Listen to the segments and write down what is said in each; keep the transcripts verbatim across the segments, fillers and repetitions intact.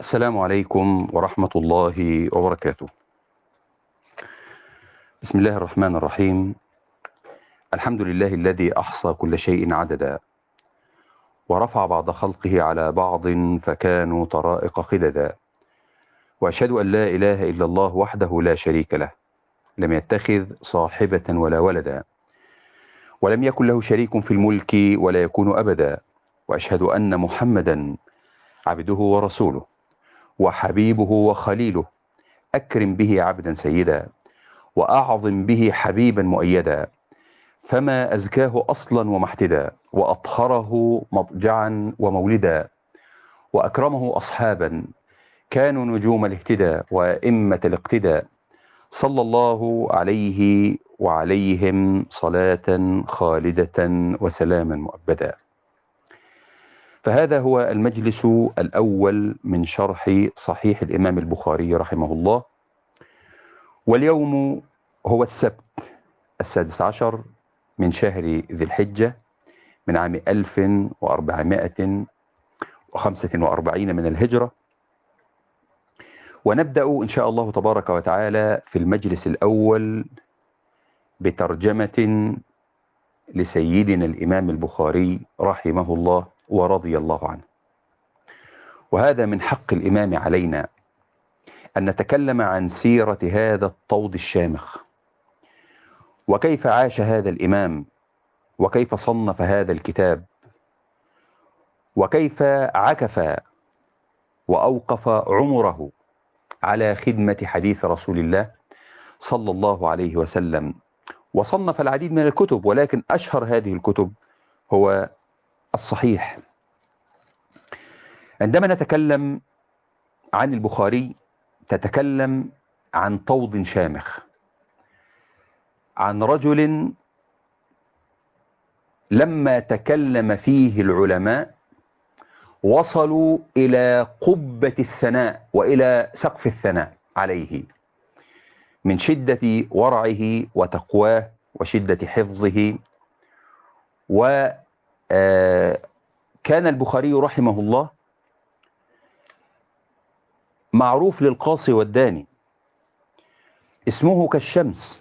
السلام عليكم ورحمة الله وبركاته. بسم الله الرحمن الرحيم. الحمد لله الذي أحصى كل شيء عددا، ورفع بعض خلقه على بعض فكانوا طرائق خددا، وأشهد أن لا إله إلا الله وحده لا شريك له، لم يتخذ صاحبة ولا ولدا، ولم يكن له شريك في الملك ولا يكون أبدا، وأشهد أن محمدا عبده ورسوله وحبيبه وخليله، أكرم به عبدا سيدا، وأعظم به حبيبا مؤيدا، فما أزكاه أصلا ومحتدا، وأطهره مضجعا ومولدا، وأكرمه أصحابا كانوا نجوم الاهتداء وأئمة الاقتداء، صلى الله عليه وعليهم صلاة خالدة وسلاما مؤبدا. فهذا هو المجلس الأول من شرح صحيح الإمام البخاري رحمه الله، واليوم هو السبت السادس عشر من شهر ذي الحجة من عام ألف وأربعمائة وخمسة وأربعين من الهجرة، ونبدأ إن شاء الله تبارك وتعالى في المجلس الأول بترجمة لسيدنا الإمام البخاري رحمه الله ورضي الله عنه. وهذا من حق الإمام علينا أن نتكلم عن سيرة هذا الطود الشامخ، وكيف عاش هذا الإمام، وكيف صنف هذا الكتاب، وكيف عكف وأوقف عمره على خدمة حديث رسول الله صلى الله عليه وسلم، وصنف العديد من الكتب، ولكن أشهر هذه الكتب هو الصحيح. عندما نتكلم عن البخاري تتكلم عن طود شامخ، عن رجل لما تكلم فيه العلماء وصلوا إلى قبة الثناء وإلى سقف الثناء عليه من شدة ورعه وتقواه وشدة حفظه. وكان البخاري رحمه الله معروف للقاصي والداني، اسمه كالشمس،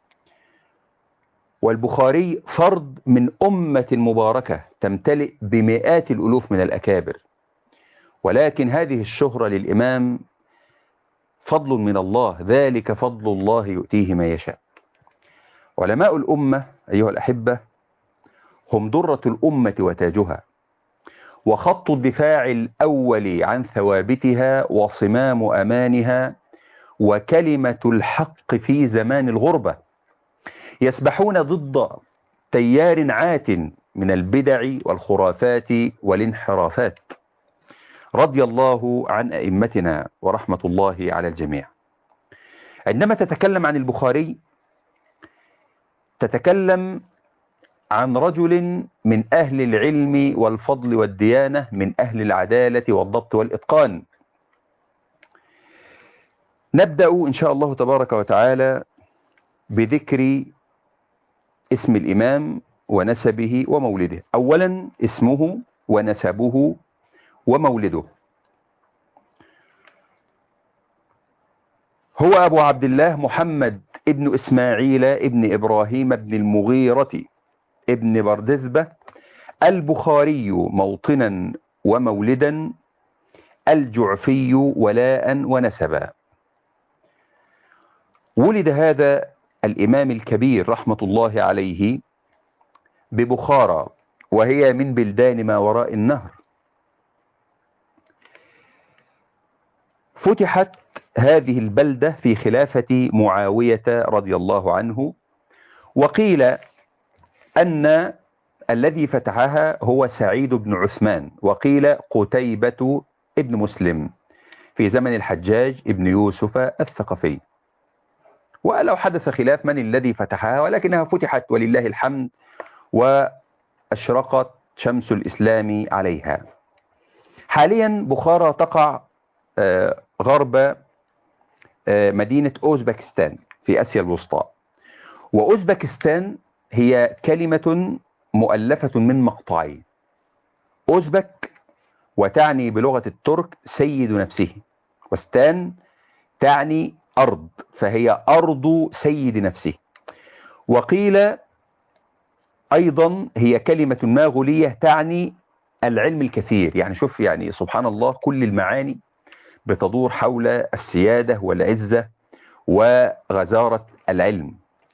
والبخاري فرد من أمة مباركة تمتلئ بمئات الألوف من الأكابر، ولكن هذه الشهرة للإمام فضل من الله، ذلك فضل الله يؤتيه ما يشاء. علماء الأمة أيها الأحبة هم درة الأمة وتاجها، وخط الدفاع الأول عن ثوابتها وصمام أمانها، وكلمة الحق في زمان الغربة، يسبحون ضد تيار عات من البدع والخرافات والانحرافات. رضي الله عن أئمتنا ورحمة الله على الجميع. عندما تتكلم عن البخاري تتكلم عن رجل من أهل العلم والفضل والديانة، من أهل العدالة والضبط والإتقان. نبدأ إن شاء الله تبارك وتعالى بذكر اسم الإمام ونسبه ومولده. أولا اسمه ونسبه ومولده. هو أبو عبد الله محمد ابن إسماعيل ابن إبراهيم ابن المغيرة ابن بردذبة البخاري موطنا ومولدا، الجعفي ولاء ونسبا. ولد هذا الإمام الكبير رحمة الله عليه ببخارى، وهي من بلدان ما وراء النهر. فتحت هذه البلدة في خلافة معاوية رضي الله عنه، وقيل أن الذي فتحها هو سعيد بن عثمان، وقيل قتيبة ابن مسلم في زمن الحجاج ابن يوسف الثقفي. ولو حدث خلاف من الذي فتحها، ولكنها فتحت ولله الحمد، وأشرقت شمس الإسلام عليها. حاليا بخارى تقع غرب مدينة أوزبكستان في آسيا الوسطى، وأوزبكستان هي كلمة مؤلفة من مقطعين، أوزبك وتعني بلغة الترك سيد نفسه، وستان تعني أرض، فهي أرض سيد نفسه. وقيل أيضا هي كلمة ماغولية تعني العلم الكثير. يعني شوف، يعني سبحان الله، كل المعاني بتدور حول السيادة والعزة وغزارة العلم.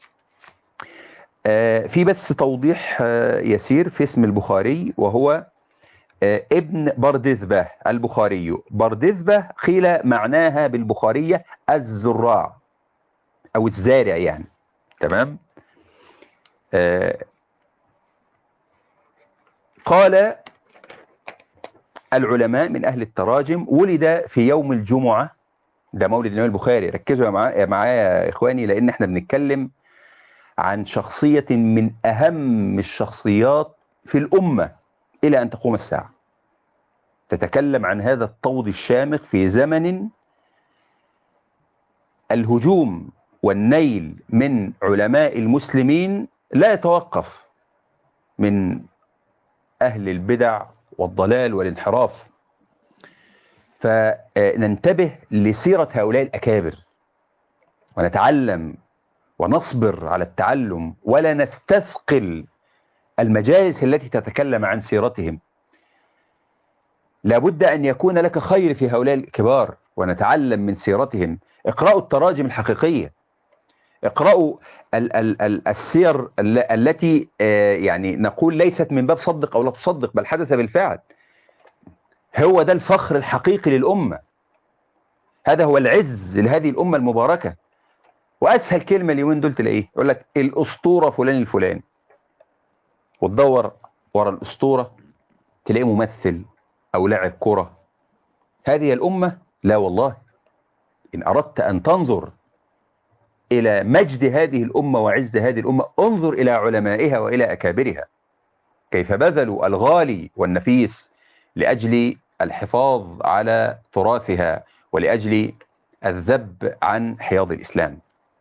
في بس توضيح يسير في اسم البخاري، وهو ابن بردذبة البخاري. بردذبة قيل معناها بالبخارية الزراع أو الزارع يعني. تمام. قال العلماء من أهل التراجم ولد في يوم الجمعة. ده مولد الإمام البخاري. ركزوا معايا معايا يا إخواني، لأن احنا بنتكلم عن شخصية من أهم الشخصيات في الأمة إلى أن تقوم الساعة. تتكلم عن هذا الطود الشامخ في زمن الهجوم والنيل من علماء المسلمين لا يتوقف، من أهل البدع والضلال والانحراف. فننتبه لسيرة هؤلاء الأكابر ونتعلم ونصبر على التعلم، ولا نستثقل المجالس التي تتكلم عن سيرتهم. لابد أن يكون لك خير في هؤلاء الكبار ونتعلم من سيرتهم. اقرأوا التراجم الحقيقية، اقرأوا ال ال ال السير التي يعني نقول ليست من باب صدق أو لا تصدق، بل حدث بالفعل. هو ده الفخر الحقيقي للأمة، هذا هو العز لهذه الأمة المباركة. وأسهل كلمة اليومين دول تلاقيه يقول لك الأسطورة فلان الفلاني، وتدور ورا الأسطورة تلاقيه ممثل أو لاعب كرة. هذه الأمة لا والله. إن أردت أن تنظر إلى مجد هذه الأمة وعز هذه الأمة، انظر إلى علمائها وإلى أكابرها، كيف بذلوا الغالي والنفيس لأجل الحفاظ على تراثها ولأجل الذب عن حياض الإسلام.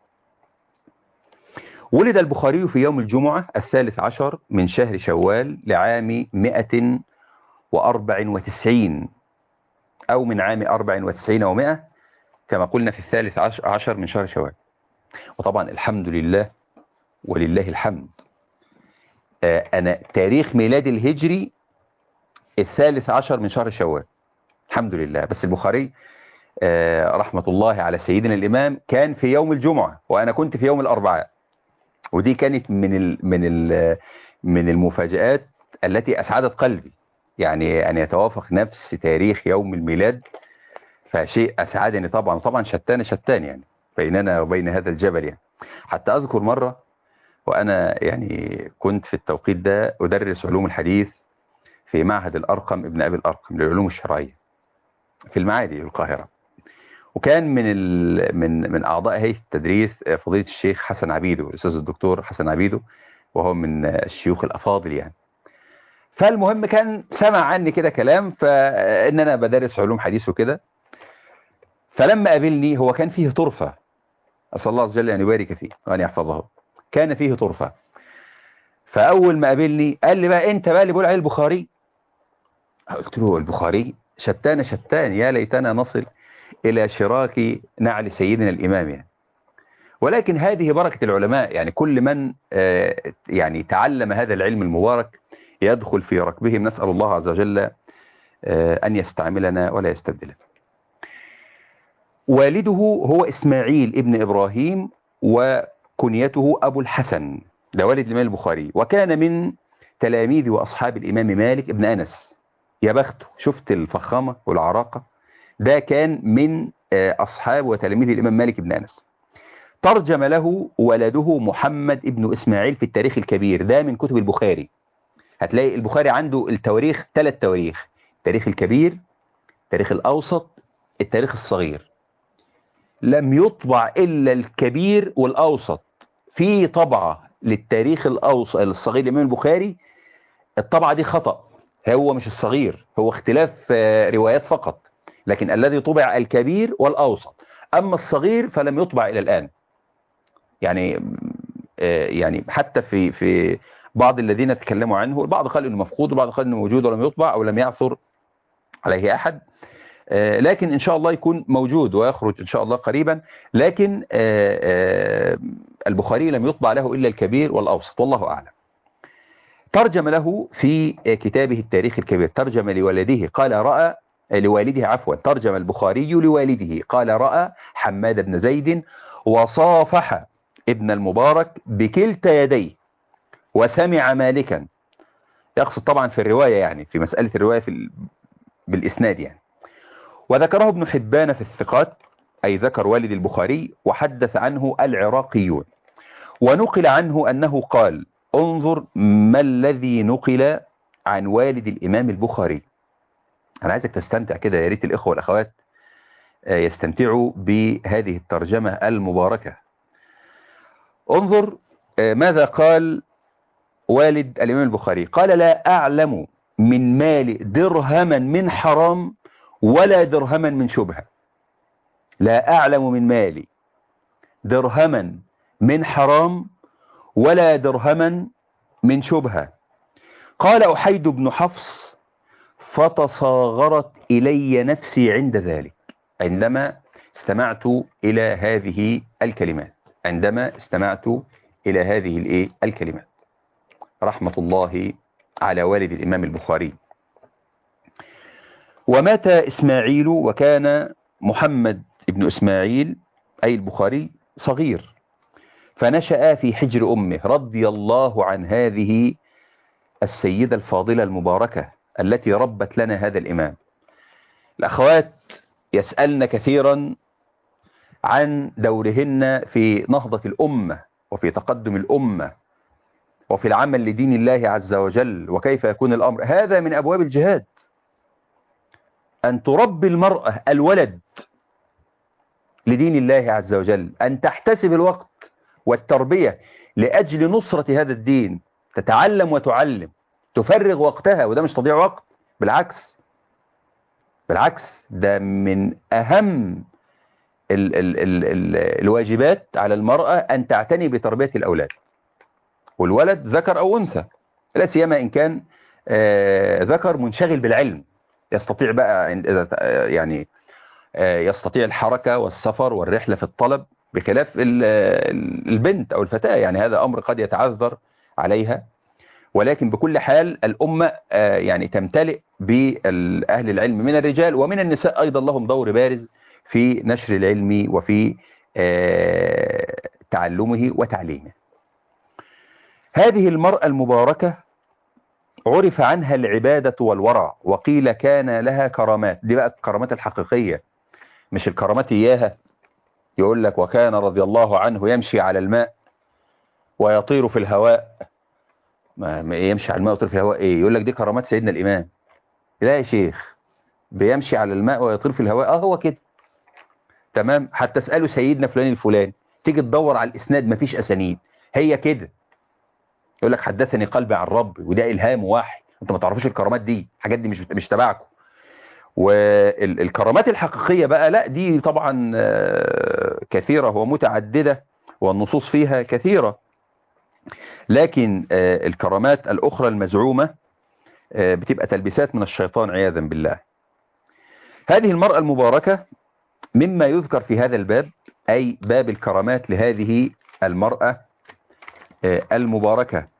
ولد البخاري في يوم الجمعة الثالث عشر من شهر شوال لعام مئة وأربع وتسعين، أو من عام أربع وتسعين ومئة كما قلنا في الثالث عشر من شهر شوال. وطبعا الحمد لله ولله الحمد، أنا تاريخ ميلاد الهجري الثالث عشر من شهر شوال الحمد لله. بس البخاري رحمة الله على سيدنا الإمام كان في يوم الجمعة وأنا كنت في يوم الأربعاء، ودي كانت من ال من ال من المفاجآت التي أسعدت قلبي. يعني أن يتوافق نفس تاريخ يوم الميلاد فشيء أسعدني طبعا. طبعا شتان شتان يعني بيننا وبين هذا الجبل. يعني حتى أذكر مرة وأنا يعني كنت في التوقيت ده أدرس علوم الحديث في معهد الأرقم ابن أبي الأرقم للعلوم الشرعية في المعادي القاهرة، وكان من ال... من من أعضاء هيئة التدريس فضيلة الشيخ حسن عبيدو، الأستاذ الدكتور حسن عبيدو، وهو من الشيوخ الأفاضل يعني. فالمهم كان سمع عني كده كلام، فإن أنا بدرس علوم حديث وكده. فلما قابلني هو كان فيه طرفة، أسأل الله عز وجل أن يبارك فيه وأن يحفظه، كان فيه طرفة. فأول ما قابلني قال لي بقى أنت بقى اللي بقول عليه البخاري. قلت له البخاري شتان شتان، يا ليتنا نصل إلى شراك نعل سيدنا الإمام يعني. ولكن هذه بركة العلماء، يعني كل من يعني تعلم هذا العلم المبارك يدخل في ركبهم. نسأل الله عز وجل أن يستعملنا ولا يستبدلنا. والده هو إسماعيل ابن إبراهيم وكنيته أبو الحسن، ده والد الإمام البخاري، وكان من تلاميذ وأصحاب الإمام مالك ابن أنس. يا بخته، شفت الفخامة والعراقة. ده كان من أصحاب وتلاميذ الإمام مالك ابن أنس. ترجم له ولده محمد ابن إسماعيل في التاريخ الكبير، ده من كتب البخاري. هتلاقي البخاري عنده التواريخ، ثلاث تواريخ: التاريخ الكبير، التاريخ الأوسط، التاريخ الصغير. لم يطبع إلا الكبير والأوسط. في طبعة للتاريخ الأوسط الصغير الإمام البخاري، الطبعة دي خطأ، هو مش الصغير، هو اختلاف روايات فقط، لكن الذي طبع الكبير والأوسط. أما الصغير فلم يطبع إلى الآن. يعني يعني حتى في في بعض الذين تكلموا عنه، البعض قال إنه مفقود، والبعض قال إنه موجود ولم يطبع أو لم يعثر عليه أحد، لكن إن شاء الله يكون موجود ويخرج إن شاء الله قريبا. لكن البخاري لم يطبع له إلا الكبير والأوسط والله أعلم. ترجم له في كتابه التاريخ الكبير، ترجم لوالده قال رأى لوالده عفوا ترجم البخاري لوالده قال رأى حماد بن زيد وصافح ابن المبارك بكلتا يديه وسمع مالكا، يقصد طبعا في الرواية يعني في مسألة الرواية في ال... بالإسناد يعني. وذكره ابن حبان في الثقات، أي ذكر والد البخاري، وحدث عنه العراقيون. ونقل عنه أنه قال انظر ما الذي نقل عن والد الإمام البخاري. أنا عايزك تستمتع كده، يا ريت الإخوة والأخوات يستمتعوا بهذه الترجمة المباركة. انظر ماذا قال والد الإمام البخاري. قال لا أعلم من مال درهما من حرام ولا درهما من شبهة. لا أعلم من مالي درهما من حرام ولا درهما من شبهة. قال أحيد بن حفص فتصاغرت إلي نفسي عند ذلك، عندما استمعت إلى هذه الكلمات، عندما استمعت إلى هذه الكلمات. رحمة الله على والد الإمام البخاري. ومات إسماعيل وكان محمد ابن إسماعيل أي البخاري صغير، فنشأ في حجر أمه رضي الله عن هذه السيدة الفاضلة المباركة التي ربت لنا هذا الإمام. الأخوات يسألن كثيرا عن دورهن في نهضة الأمة وفي تقدم الأمة وفي العمل لدين الله عز وجل، وكيف يكون الأمر. هذا من أبواب الجهاد، أن تربي المرأة الولد لدين الله عز وجل، أن تحتسب الوقت والتربية لأجل نصرة هذا الدين، تتعلم وتعلم، تفرغ وقتها. وده مش تضيع وقت، بالعكس بالعكس ده من أهم ال ال ال ال الواجبات على المرأة أن تعتني بتربية الأولاد، والولد ذكر أو أنثى، لا سيما إن كان آه ذكر منشغل بالعلم، يستطيع بقى يعني آه يستطيع الحركة والسفر والرحلة في الطلب، بخلاف البنت أو الفتاة، يعني هذا أمر قد يتعذر عليها. ولكن بكل حال الأمة آه يعني تمتلئ بأهل العلم من الرجال ومن النساء أيضا، لهم دور بارز في نشر العلم وفي آه تعلمه وتعليمه. هذه المرأة المباركة عرف عنها العبادة والورع، وقيل كان لها كرامات. دي بقى الكرامات الحقيقية، مش الكرامات إياها. يقول لك وكان رضي الله عنه يمشي على الماء ويطير في الهواء. ما يمشي على الماء ويطير في الهواء ايه؟ يقول لك دي كرامات سيدنا الإمام. لا يا شيخ، بيمشي على الماء ويطير في الهواء، اه هو كده تمام. حتى اسأله سيدنا فلان الفلاني، تيجي تدور على الإسناد مفيش أسانيد، هي كده. يقول لك حدثني قلبي عن ربي، وده إلهام ووحي. انتوا ما تعرفوش الكرامات دي، الحاجات دي مش مش تبعكم. والكرامات الحقيقية بقى لا، دي طبعا كثيرة ومتعددة والنصوص فيها كثيرة. لكن الكرامات الأخرى المزعومة بتبقى تلبيسات من الشيطان عياذا بالله. هذه المرأة المباركة مما يذكر في هذا الباب، أي باب الكرامات لهذه المرأة المباركة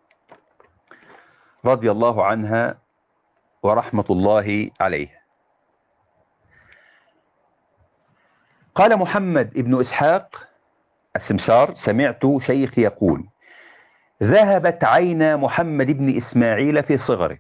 رضي الله عنها ورحمة الله عليه. قال محمد ابن إسحاق السمسار سمعت شيخي يقول ذهبت عينا محمد بن إسماعيل في صغره،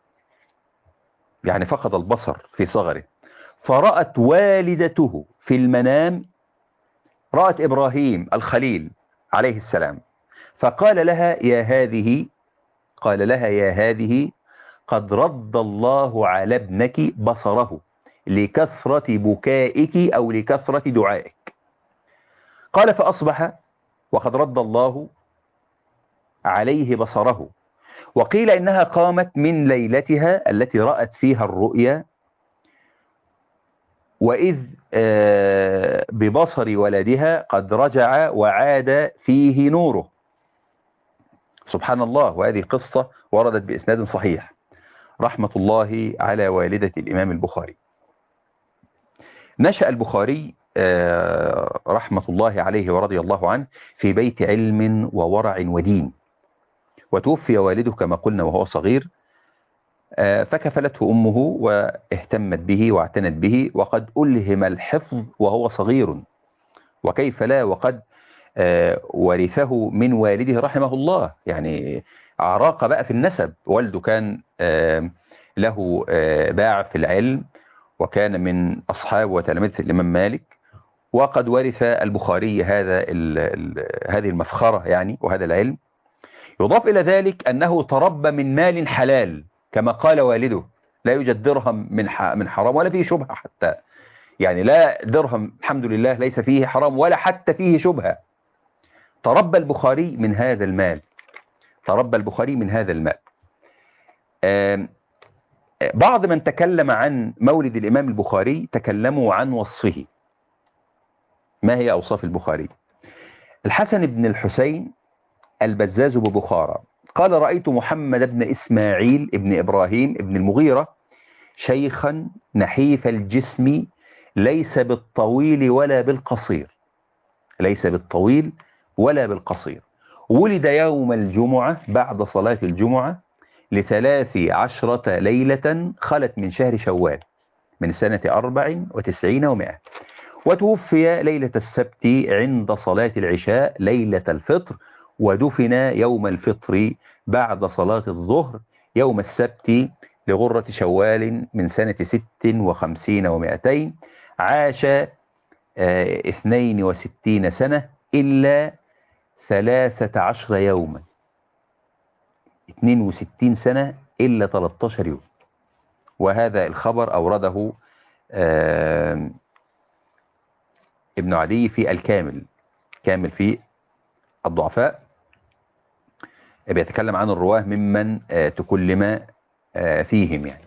يعني فقد البصر في صغره، فرأت والدته في المنام، رأت إبراهيم الخليل عليه السلام، فقال لها يا هذه قال لها يا هذه قد رد الله على ابنك بصره لكثرة بكائك أو لكثرة دعائك. قال فأصبح وقد رد الله عليه بصره. وقيل إنها قامت من ليلتها التي رأت فيها الرؤيا، وإذ ببصر ولدها قد رجع وعاد فيه نوره. سبحان الله. وهذه قصة وردت بإسناد صحيح. رحمة الله على والدة الإمام البخاري. نشأ البخاري رحمة الله عليه ورضي الله عنه في بيت علم وورع ودين، وتوفي والده كما قلنا وهو صغير، فكفلته أمه واهتمت به واعتنت به، وقد ألهم الحفظ وهو صغير، وكيف لا، وقد ورثه من والده رحمه الله. يعني عراق بقى في النسب، والده كان له باع في العلم، وكان من أصحاب وتلامذة الإمام مالك، وقد ورث البخاري هذا هذه المفخرة يعني وهذا العلم. يضاف إلى ذلك أنه تربى من مال حلال كما قال والده، لا يوجد درهم من من حرام ولا فيه شبهة حتى، يعني لا درهم الحمد لله ليس فيه حرام ولا حتى فيه شبهة. تربى البخاري من هذا المال، تربى البخاري من هذا المال. بعض من تكلم عن مولد الإمام البخاري تكلموا عن وصفه. ما هي أوصاف البخاري؟ الحسن بن الحسين البزاز ببخارى قال: رأيت محمد بن إسماعيل بن إبراهيم بن المغيرة شيخا نحيف الجسم، ليس بالطويل ولا بالقصير، ليس بالطويل ولا بالقصير، ولد يوم الجمعة بعد صلاة الجمعة لثلاث عشرة ليلة خلت من شهر شوال من سنة أربع وتسعين ومائة، وتوفي ليلة السبت عند صلاة العشاء ليلة الفطر، ودفن يوم الفطر بعد صلاة الظهر يوم السبت لغرة شوال من سنة ست وخمسين ومائتين. عاش اه اثنين وستين سنة إلا ثلاثة عشر يوما، اثنين وستين سنة إلا ثلاثة عشر يوم. وهذا الخبر أورده اه ابن عدي في الكامل، كامل في الضعفاء، بيتكلم عن الرواه ممن اه تكلم اه فيهم يعني.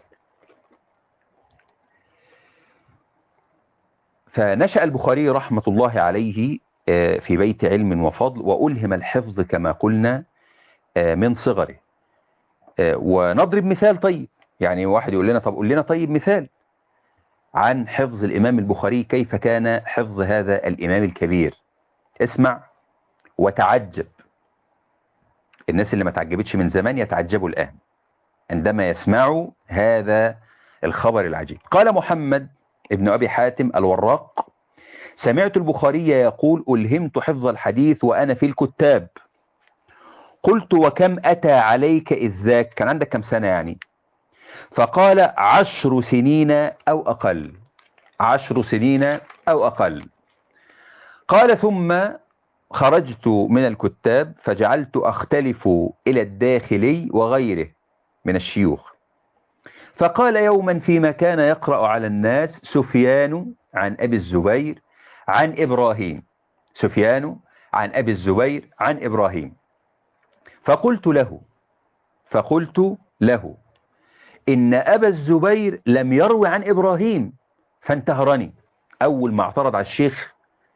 فنشأ البخاري رحمة الله عليه اه في بيت علم وفضل، وألهم الحفظ كما قلنا اه من صغره. اه ونضرب مثال طيب، يعني واحد يقول لنا طب قول لنا طيب مثال عن حفظ الإمام البخاري، كيف كان حفظ هذا الإمام الكبير. اسمع وتعجب، الناس اللي ما تعجبتش من زمان يتعجبوا الآن عندما يسمعوا هذا الخبر العجيب. قال محمد ابن أبي حاتم الوراق: سمعت البخاري يقول: ألهمت حفظ الحديث وأنا في الكتاب. قلت: وكم أتى عليك إذ ذاك؟ كان عندك كم سنة يعني؟ فقال: عشر سنين أو أقل، عشر سنين أو أقل. قال: ثم خرجت من الكتاب فجعلت أختلف إلى الداخلي وغيره من الشيوخ. فقال يوما فيما كان يقرأ على الناس: سفيان عن أبي الزبير عن إبراهيم، سفيان عن أبي الزبير عن إبراهيم. فقلت له فقلت له إن أبا الزبير لم يروي عن إبراهيم، فانتهرني. أول ما اعترض على الشيخ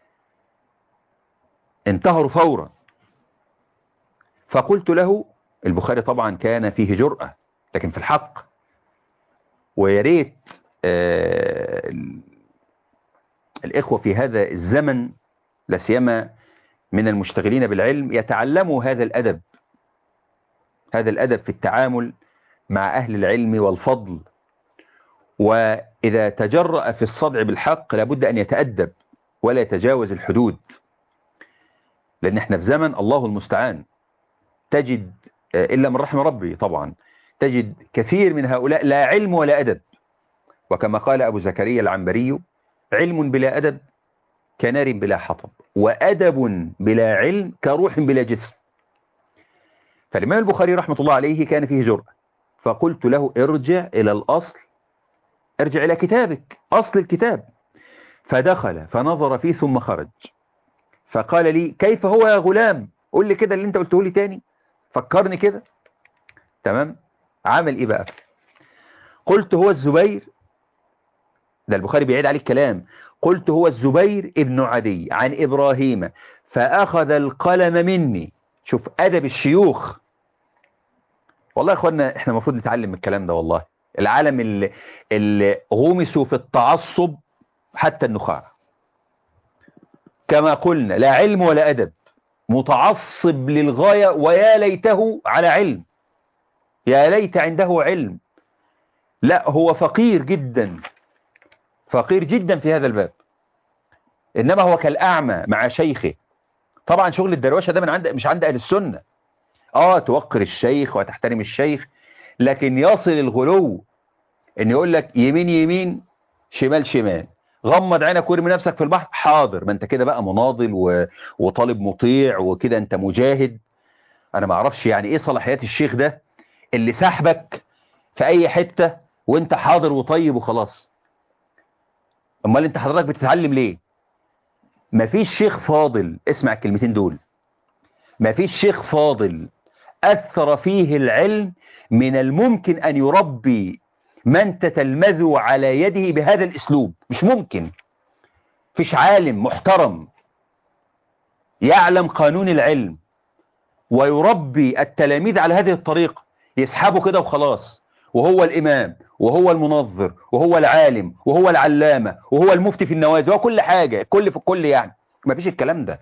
انتهروا فورا. فقلت له، البخاري طبعا كان فيه جرأة لكن في الحق، ويريت آه الإخوة في هذا الزمن لا سيما من المشتغلين بالعلم يتعلموا هذا الأدب، هذا الأدب في التعامل مع أهل العلم والفضل، وإذا تجرأ في الصدع بالحق لابد أن يتأدب ولا يتجاوز الحدود، لأن احنا في زمن الله المستعان تجد إلا من رحم ربي طبعا، تجد كثير من هؤلاء لا علم ولا أدب، وكما قال أبو زكريا العنبري: علم بلا أدب كنار بلا حطب، وأدب بلا علم كروح بلا جسم. فالإمام البخاري رحمة الله عليه كان فيه جرأة، فقلت له: ارجع إلى الأصل، ارجع إلى كتابك، أصل الكتاب. فدخل فنظر فيه ثم خرج، فقال لي: كيف هو يا غلام؟ قول لي كده اللي انت قلته لي تاني، فكرني كده. تمام. عمل ايه بقى؟ قلت: هو الزبير، ده البخاري بيعيد عليه الكلام، قلت: هو الزبير ابن عدي عن إبراهيم، فأخذ القلم مني. شوف أدب الشيوخ، والله يا اخوانا احنا المفروض نتعلم من الكلام ده. والله العالم اللي, اللي غمسوا في التعصب حتى النخاع، كما قلنا لا علم ولا أدب، متعصب للغاية، ويا ليته على علم، يا ليت عنده علم. لا هو فقير جدا، فقير جدا في هذا الباب، إنما هو كالأعمى مع شيخه. طبعا شغل الدروشة ده من عند مش عند أهل السنة. آه توقر الشيخ وتحترم الشيخ، لكن يصل الغلو إن يقول لك يمين يمين شمال شمال، غمض عينك وارمي نفسك في البحر، حاضر. ما انت كده بقى مناضل و... وطالب مطيع وكده، انت مجاهد. انا ما اعرفش يعني ايه صلاحيات الشيخ ده اللي سحبك في اي حتة وانت حاضر وطيب وخلاص. امال انت حضرتك بتتعلم ليه؟ مفيش شيخ فاضل، اسمع الكلمتين دول، مفيش شيخ فاضل اثر فيه العلم من الممكن ان يربي من تتلمذ على يده بهذا الاسلوب. مش ممكن. فيش عالم محترم يعلم قانون العلم ويربي التلاميذ على هذه الطريقة، يسحبه كده وخلاص، وهو الإمام وهو المنظر وهو العالم وهو العلامة وهو المفتي في النوازل وهو كل حاجة، كل في الكل يعني. ما فيش الكلام ده.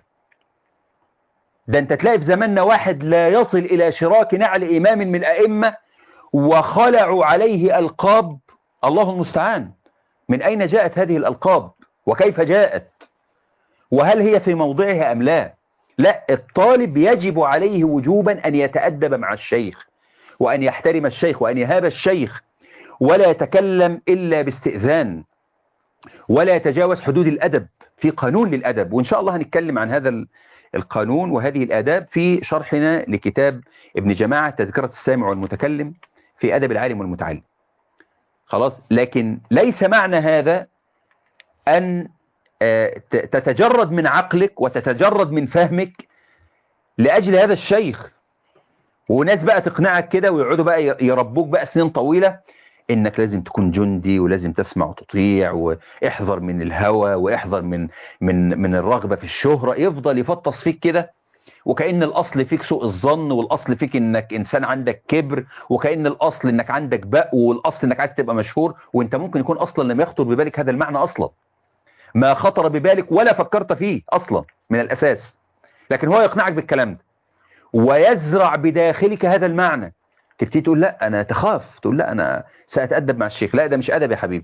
ده انت تلاقي في زماننا واحد لا يصل إلى شراك نعل إمام من الأئمة وخلعوا عليه ألقاب. الله المستعان. من أين جاءت هذه الألقاب وكيف جاءت وهل هي في موضعها أم لا؟ لا، الطالب يجب عليه وجوبا أن يتأدب مع الشيخ وأن يحترم الشيخ وأن يهاب الشيخ، ولا يتكلم إلا باستئذان، ولا يتجاوز حدود الأدب. في قانون للأدب، وإن شاء الله هنتكلم عن هذا القانون وهذه الآداب في شرحنا لكتاب ابن جماعة تذكرة السامع والمتكلم في أدب العالم والمتعلم. خلاص. لكن ليس معنى هذا أن تتجرد من عقلك وتتجرد من فهمك لأجل هذا الشيخ، وناس بقى تقنعك كده ويقعدوا بقى يربوك بقى سنين طويلة انك لازم تكون جندي ولازم تسمع وتطيع واحذر من الهوى واحذر من من من الرغبة في الشهرة. يفضل يفطس فيك كده، وكأن الأصل فيك سوء الظن، والأصل فيك انك انسان عندك كبر، وكأن الأصل انك عندك بق، والأصل انك عايز تبقى مشهور. وانت ممكن يكون اصلا لم يخطر ببالك هذا المعنى اصلا، ما خطر ببالك ولا فكرت فيه اصلا من الاساس، لكن هو يقنعك بالكلام ده ويزرع بداخلك هذا المعنى. تبتدي تقول لا انا تخاف، تقول لا انا سأتأدب مع الشيخ. لا ده مش ادب يا حبيبي.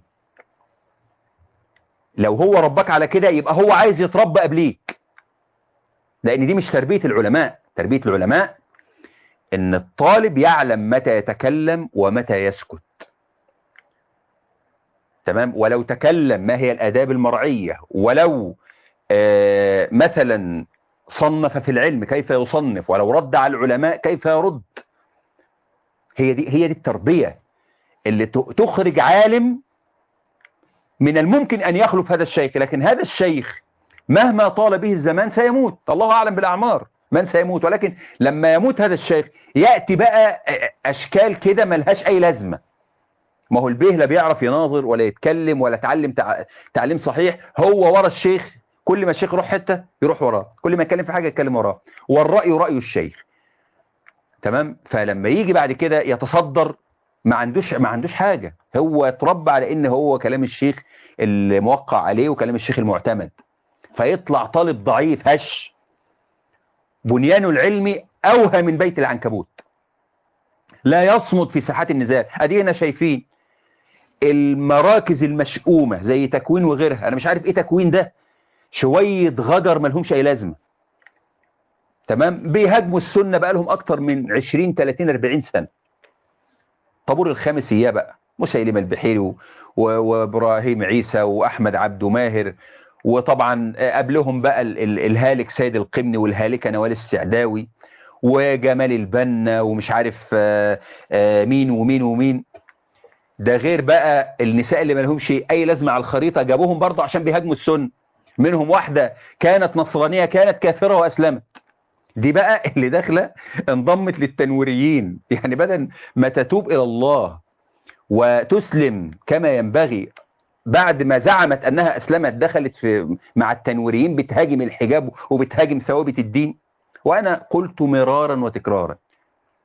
لو هو ربك على كده يبقى هو عايز يتربى قبليك، لان دي مش تربية العلماء. تربية العلماء ان الطالب يعلم متى يتكلم ومتى يسكت. تمام. ولو تكلم ما هي الآداب المرعية، ولو آه مثلا صنف في العلم كيف يصنف، ولو رد على العلماء كيف يرد. هي دي هي دي التربية اللي تخرج عالم من الممكن أن يخلف هذا الشيخ. لكن هذا الشيخ مهما طال به الزمان سيموت، الله أعلم بالأعمار من سيموت، ولكن لما يموت هذا الشيخ يأتي بقى أشكال كده ملهاش أي لازمة. ما هو البيه لا بيعرف يناظر ولا يتكلم ولا تعلم تع... تعليم صحيح. هو ورا الشيخ، كل ما الشيخ يروح حتة يروح وراه، كل ما يتكلم في حاجة يتكلم وراه، والرأي رأي الشيخ. تمام. فلما يجي بعد كده يتصدر ما عندوش ما عندوش حاجة، هو اتربى على ان هو كلام الشيخ الموقع عليه وكلام الشيخ المعتمد، فيطلع طالب ضعيف هش بنيانه العلمي اوهى من بيت العنكبوت، لا يصمد في ساحات النزال. ادينا شايفين المراكز المشؤومة زي تكوين وغيرها، انا مش عارف ايه تكوين ده، شوية غدر ملهمش اي لازمة. تمام. بيهاجموا السنة بقى لهم اكتر من عشرين تلاتين اربعين سنة. طابور الخامس اياه بقى مسيلمة البحيري وابراهيم عيسى واحمد عبد ماهر، وطبعا قبلهم بقى ال ال الهالك سيد القمني والهالكة نوال السعداوي وجمال البنا ومش عارف آآ آآ مين ومين ومين. ده غير بقى النساء اللي ما لهمش اي لازمه على الخريطه، جابوهم برضه عشان بيهاجموا السنه. منهم واحده كانت نصرانيه كانت كافره واسلمت، دي بقى اللي داخله انضمت للتنويريين. يعني بدل ما تتوب الى الله وتسلم كما ينبغي بعد ما زعمت انها اسلمت، دخلت في مع التنويريين بتهاجم الحجاب وبتهاجم ثوابت الدين. وانا قلت مرارا وتكرارا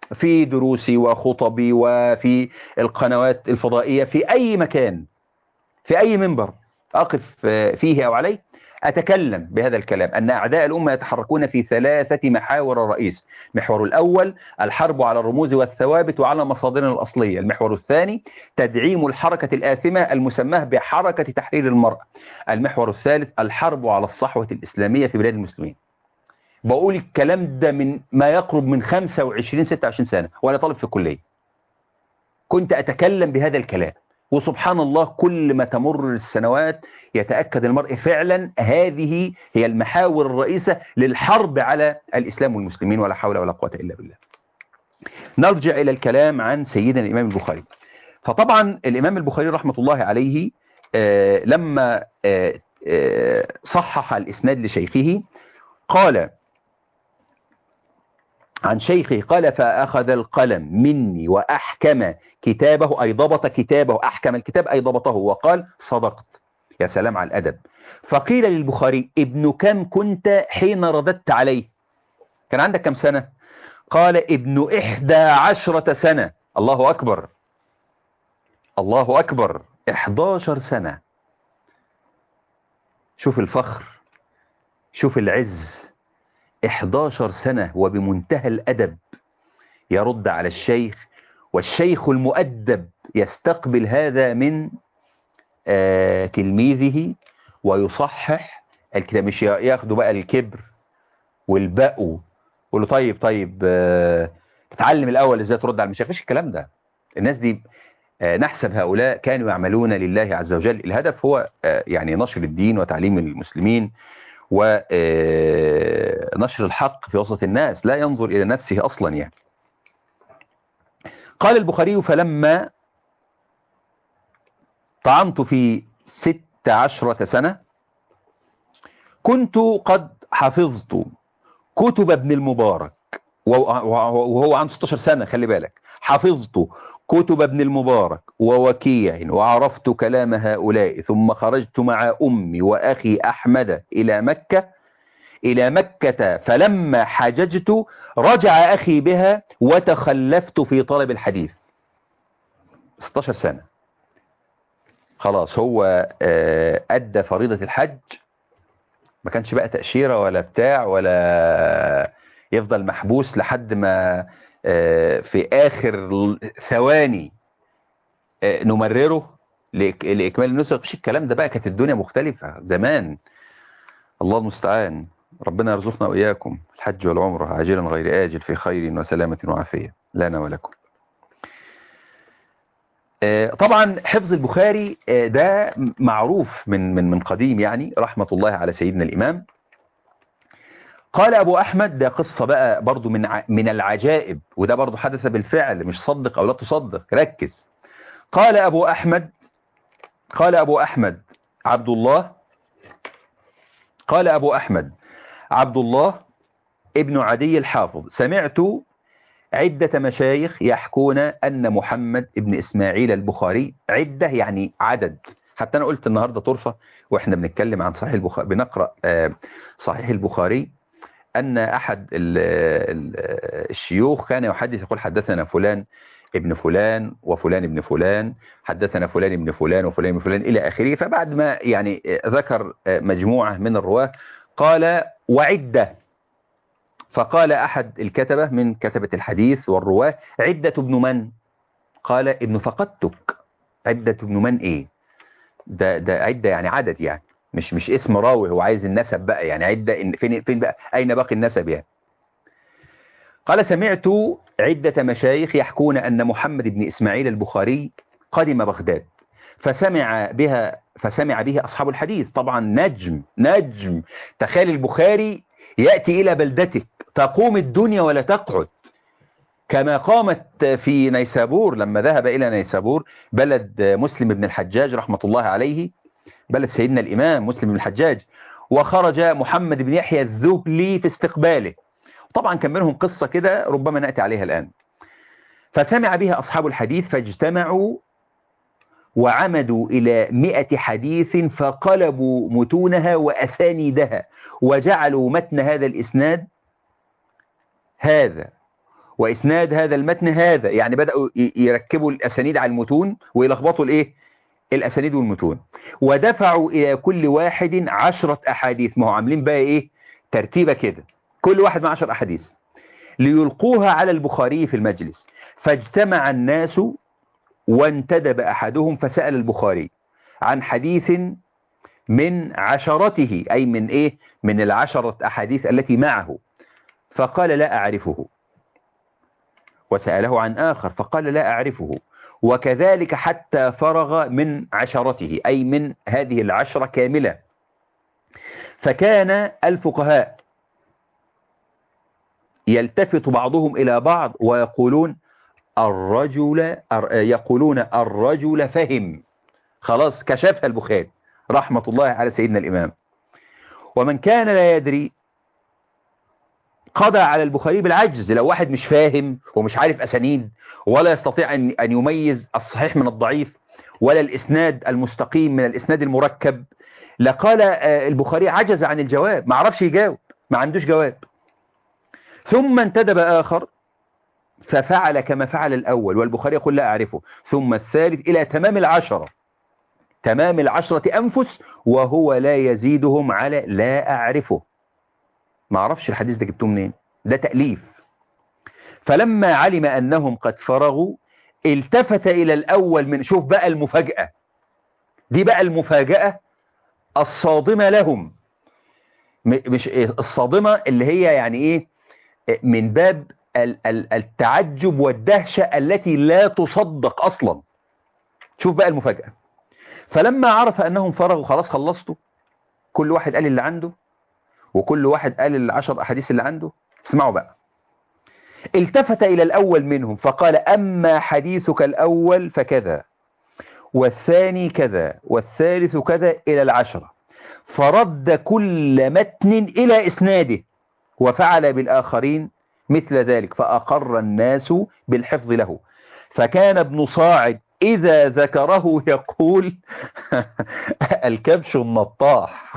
في دروسي وخطبي وفي القنوات الفضائية، في أي مكان، في أي منبر أقف فيه أو عليه، أتكلم بهذا الكلام، أن أعداء الأمة يتحركون في ثلاثة محاور رئيس. المحور الأول الحرب على الرموز والثوابت وعلى مصادرنا الأصلية. المحور الثاني تدعيم الحركة الآثمة المسماه بحركة تحرير المرأة. المحور الثالث الحرب على الصحوة الإسلامية في بلاد المسلمين. بقول الكلام ده من ما يقرب من خمسة وعشرين ستة وعشرين سنة وأنا طالب في الكلية، كنت أتكلم بهذا الكلام. وسبحان الله كل ما تمر السنوات يتأكد المرء فعلا هذه هي المحاور الرئيسة للحرب على الإسلام والمسلمين، ولا حول ولا قوة إلا بالله. نرجع إلى الكلام عن سيدنا الإمام البخاري. فطبعا الإمام البخاري رحمة الله عليه آه لما آه آه صحح الإسناد لشيخه قال عن شيخه، قال فأخذ القلم مني وأحكم كتابه، أي ضبط كتابه، أحكم الكتاب أي ضبطه، وقال صدقت. يا سلام على الأدب. فقيل للبخاري ابن كم كنت حين رددت عليه؟ كان عندك كم سنة؟ قال ابن إحدى عشرة سنة. الله أكبر، الله أكبر، إحداشر سنة. شوف الفخر، شوف العز، إحداشر سنة وبمنتهى الأدب يرد على الشيخ، والشيخ المؤدب يستقبل هذا من آه تلميذه ويصحح الكتاب، مش ياخدوا بقى الكبر والبقو يقول له طيب طيب آه تتعلم الأول ازاي ترد على المشايخ. مفيش الكلام ده. الناس دي آه نحسب هؤلاء كانوا يعملون لله عز وجل. الهدف هو آه يعني نشر الدين وتعليم المسلمين ونشر الحق في وسط الناس، لا ينظر إلى نفسه أصلا يعني. قال البخاري فلما طعنت في ست عشرة سنة كنت قد حفظت كتب ابن المبارك، وهو عنده ستاشر سنة، خلي بالك، حفظت كتب ابن المبارك ووكيع وعرفت كلام هؤلاء، ثم خرجت مع أمي وأخي أحمد إلى مكة إلى مكة فلما حججت رجع أخي بها وتخلفت في طلب الحديث. ستاشر سنة خلاص هو أدى فريضة الحج، ما كانش بقى تأشيرة ولا بتاع ولا يفضل محبوس لحد ما في آخر ثواني نمرره لإكمال النسك. مش الكلام ده بقى، كانت الدنيا مختلفة زمان. الله المستعان. ربنا يرزقنا وإياكم الحج والعمرة عاجلا غير آجل في خير وسلامة وعافية لنا ولكم. طبعا حفظ البخاري ده معروف من من من قديم يعني، رحمة الله على سيدنا الإمام. قال أبو أحمد، ده قصة بقى برضو من من العجائب، وده برضو حدث بالفعل، مش صدق أو لا تصدق، ركز. قال أبو أحمد قال أبو أحمد عبد الله قال أبو أحمد عبد الله ابن عدي الحافظ سمعت عدة مشايخ يحكون أن محمد ابن إسماعيل البخاري، عدة يعني عدد، حتى أنا قلت النهاردة طرفة وإحنا بنتكلم عن صحيح البخاري بنقرأ صحيح البخاري، أن أحد الشيوخ كان يحدث يقول حدثنا فلان ابن فلان وفلان ابن فلان، حدثنا فلان ابن فلان وفلان ابن فلان إلى آخره. فبعد ما يعني ذكر مجموعة من الرواة قال وعدة، فقال أحد الكتبة من كتبة الحديث والرواة عدة ابن من؟ قال ابن فقدتك. عدة ابن من إيه؟ ده ده عدة يعني عدد يعني، مش مش اسم راوي، هو عايز النسب بقى يعني، عدة فين فين بقى، أين باقي النسب يعني؟ قال سمعت عدة مشايخ يحكون أن محمد بن إسماعيل البخاري قدم بغداد فسمع بها فسمع به أصحاب الحديث. طبعا نجم نجم، تخيل البخاري يأتي إلى بلدتك تقوم الدنيا ولا تقعد، كما قامت في نيسابور لما ذهب إلى نيسابور بلد مسلم بن الحجاج رحمة الله عليه، بلد سيدنا الإمام مسلم بن الحجاج، وخرج محمد بن يحيى الذهلي في استقباله. طبعا كان منهم قصة كده ربما نأتي عليها الآن. فسمع بها أصحاب الحديث فاجتمعوا وعمدوا إلى مئة حديث فقلبوا متونها وأسانيدها وجعلوا متن هذا الإسناد هذا وإسناد هذا المتن هذا، يعني بدأوا يركبوا الأسانيد على المتون ويلخبطوا الإيه الأسانيد والمتون. ودفعوا إلى كل واحد عشرة أحاديث، ما هو عاملين بقى إيه ترتيبة كده، كل واحد مع عشر أحاديث ليلقوها على البخاري في المجلس. فاجتمع الناس وانتدب أحدهم فسأل البخاري عن حديث من عشرته، أي من إيه من العشرة أحاديث التي معه، فقال لا أعرفه. وسأله عن آخر فقال لا أعرفه، وكذلك حتى فرغ من عشرته، أي من هذه العشرة كاملة. فكان الفقهاء يلتفت بعضهم إلى بعض ويقولون الرجل يقولون الرجل فهم، خلاص كشفها البخاري رحمة الله على سيدنا الإمام. ومن كان لا يدري قضى على البخاري بالعجز. لو واحد مش فاهم ومش عارف أسانيد ولا يستطيع أن أن يميز الصحيح من الضعيف ولا الإسناد المستقيم من الإسناد المركب، لقال البخاري عجز عن الجواب، ما عرفش يجاوب، ما عندوش جواب. ثم انتدب آخر ففعل كما فعل الأول والبخاري يقول لا أعرفه، ثم الثالث إلى تمام العشرة، تمام العشرة أنفس، وهو لا يزيدهم على لا أعرفه. ما عرفش الحديث ده جبتوه منين، ده تأليف. فلما علم أنهم قد فرغوا التفت إلى الأول من، شوف بقى المفاجأة دي، بقى المفاجأة الصادمة لهم، مش الصادمة اللي هي يعني إيه من باب التعجب والدهشة التي لا تصدق أصلا. شوف بقى المفاجأة. فلما عرف أنهم فرغوا، خلاص خلصتوا، كل واحد قال اللي عنده وكل واحد قال العشر أحاديث اللي عنده، اسمعوا بقى. التفت إلى الأول منهم فقال أما حديثك الأول فكذا، والثاني كذا، والثالث كذا، إلى العشرة، فرد كل متن إلى إسناده، وفعل بالآخرين مثل ذلك، فأقر الناس بالحفظ له. فكان ابن صاعد إذا ذكره يقول الكبش النطاح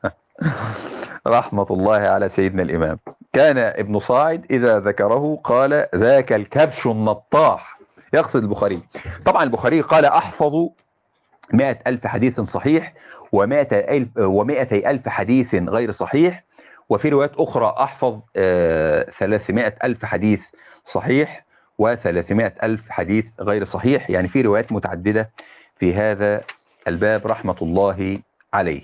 رحمة الله على سيدنا الإمام. كان ابن صاعد إذا ذكره قال ذاك الكبش النطاح، يقصد البخاري. طبعا البخاري قال أحفظ مائة ألف حديث صحيح ومائة ألف, ومائة ألف حديث غير صحيح، وفي روايات أخرى أحفظ ثلاثمائة ألف حديث صحيح وثلاثمائة ألف حديث غير صحيح، يعني في روايات متعددة في هذا الباب رحمة الله عليه.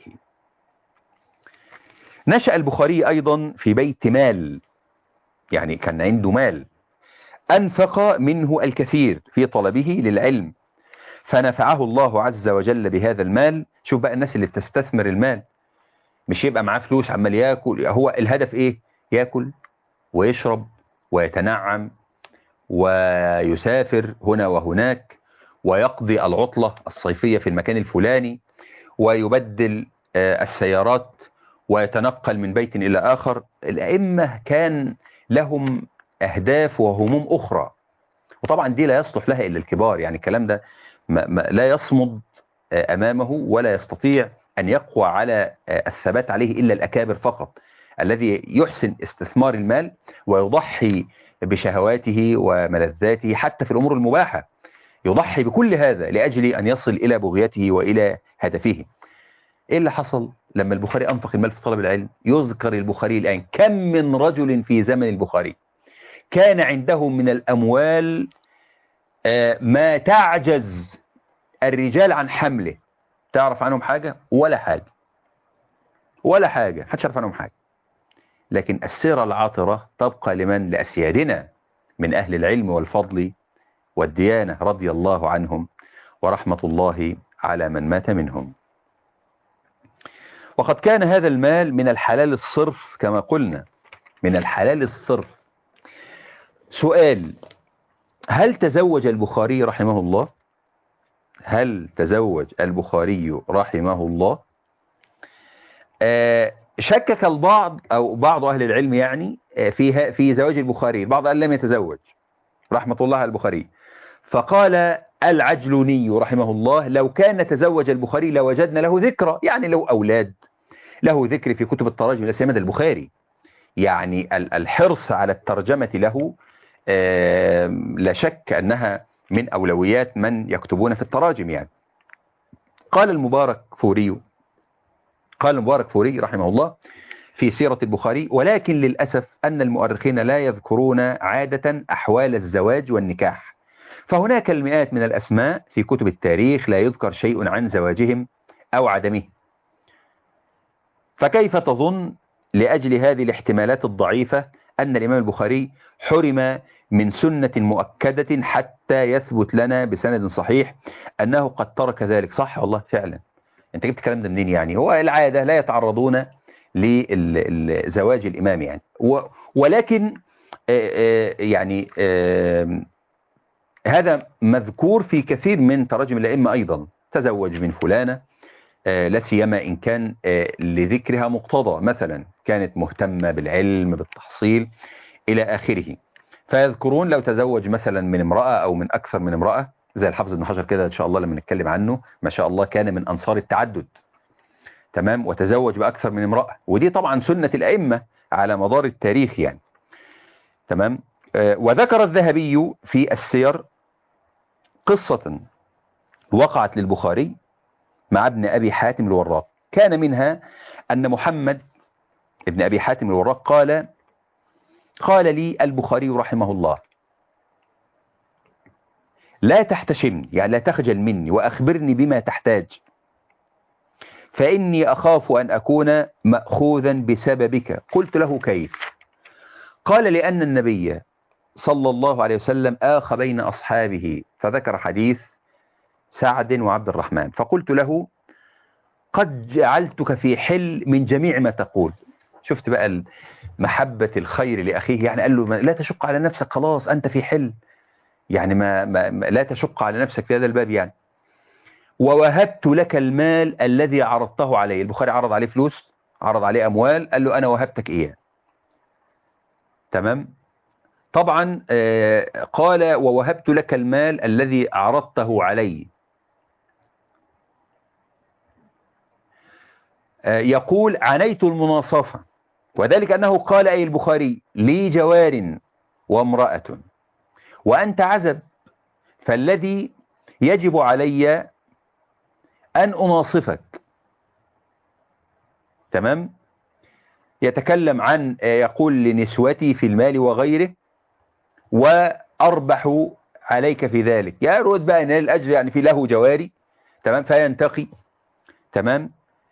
نشأ البخاري أيضا في بيت مال، يعني كان عنده مال، أنفق منه الكثير في طلبه للعلم، فنفعه الله عز وجل بهذا المال. شوف بقى الناس اللي بتستثمر المال، مش يبقى معاه فلوس عمال ياكل، هو الهدف ايه؟ ياكل ويشرب ويتنعم ويسافر هنا وهناك ويقضي العطلة الصيفية في المكان الفلاني ويبدل السيارات ويتنقل من بيت إلى آخر. الأئمة كان لهم أهداف وهموم أخرى، وطبعا دي لا يصلح لها إلا الكبار، يعني الكلام ده ما ما لا يصمد أمامه ولا يستطيع أن يقوى على الثبات عليه إلا الأكابر فقط، الذي يحسن استثمار المال ويضحي بشهواته وملذاته حتى في الأمور المباحة، يضحي بكل هذا لأجل أن يصل إلى بغيته وإلى هدفه. إيه اللي حصل لما البخاري أنفق المال في طلب العلم؟ يذكر البخاري الآن كم من رجل في زمن البخاري كان عنده من الأموال ما تعجز الرجال عن حمله. تعرف عنهم حاجة؟ ولا حاجة، ولا حاجة، محدش يعرف عنهم حاجة. لكن السيرة العاطرة تبقى لمن؟ لأسيادنا من أهل العلم والفضل والديانة رضي الله عنهم ورحمة الله على من مات منهم. وقد كان هذا المال من الحلال الصرف كما قلنا، من الحلال الصرف. سؤال: هل تزوج البخاري رحمه الله؟ هل تزوج البخاري رحمه الله؟ آه شكك البعض أو بعض أهل العلم يعني فيها في زواج البخاري، البعض قال لم يتزوج رحمة الله على البخاري، فقال العجلوني رحمه الله لو كان تزوج البخاري لوجدنا له ذكرى، يعني له أولاد، له ذكر في كتب التراجم لا سيما البخاري، يعني الحرص على الترجمة له لا شك أنها من أولويات من يكتبون في التراجم يعني. قال المبارك فوري قال المبارك فوري رحمه الله في سيرة البخاري: ولكن للأسف أن المؤرخين لا يذكرون عادة أحوال الزواج والنكاح، فهناك المئات من الأسماء في كتب التاريخ لا يذكر شيء عن زواجهم أو عدمه، فكيف تظن لأجل هذه الاحتمالات الضعيفة أن الإمام البخاري حرم من سنة مؤكدة حتى يثبت لنا بسند صحيح أنه قد ترك ذلك؟ صح والله فعلا. أنت جبت الكلام ده منين يعني؟ هو العادة لا يتعرضون لزواج الإمام يعني، ولكن يعني هذا مذكور في كثير من تراجم الأئمة أيضا: تزوج من فلانة، لا سيما إن كان لذكرها مقتضى، مثلا كانت مهتمة بالعلم بالتحصيل إلى آخره، فيذكرون لو تزوج مثلا من امرأة أو من أكثر من امرأة، زي الحافظ ابن حجر كده إن شاء الله لما نتكلم عنه، ما شاء الله كان من أنصار التعدد، تمام، وتزوج بأكثر من امرأة، ودي طبعا سنة الأئمة على مدار التاريخ يعني، تمام. وذكر الذهبي في السير قصة وقعت للبخاري مع ابن أبي حاتم الوراق، كان منها أن محمد ابن أبي حاتم الوراق قال قال لي البخاري رحمه الله: لا تحتشمني، يعني لا تخجل مني، وأخبرني بما تحتاج، فإني أخاف أن أكون مأخوذا بسببك. قلت له: كيف؟ قال: لأن النبي صلى الله عليه وسلم آخى بين أصحابه، فذكر حديث سعد وعبد الرحمن، فقلت له: قد جعلتك في حل من جميع ما تقول. شفت بقى محبة الخير لأخيه، يعني قال له: لا تشق على نفسك، خلاص أنت في حل، يعني ما, ما, ما لا تشق على نفسك في هذا الباب يعني. ووهبت لك المال الذي عرضته عليه. البخاري عرض عليه فلوس، عرض عليه أموال، قال له: أنا وهبتك إياه، تمام. طبعا آه قال: ووهبت لك المال الذي عرضته علي. آه يقول: عنيت المناصفة، وذلك أنه قال أي البخاري: لي جوار وامرأة وأنت عزب، فالذي يجب علي أن أناصفك، تمام. يتكلم عن يقول: لنسوتي في المال وغيره، وأربح عليك في ذلك، يا رود بقى أن الأجر يعني في له جواري، تمام، فينتقي، تمام،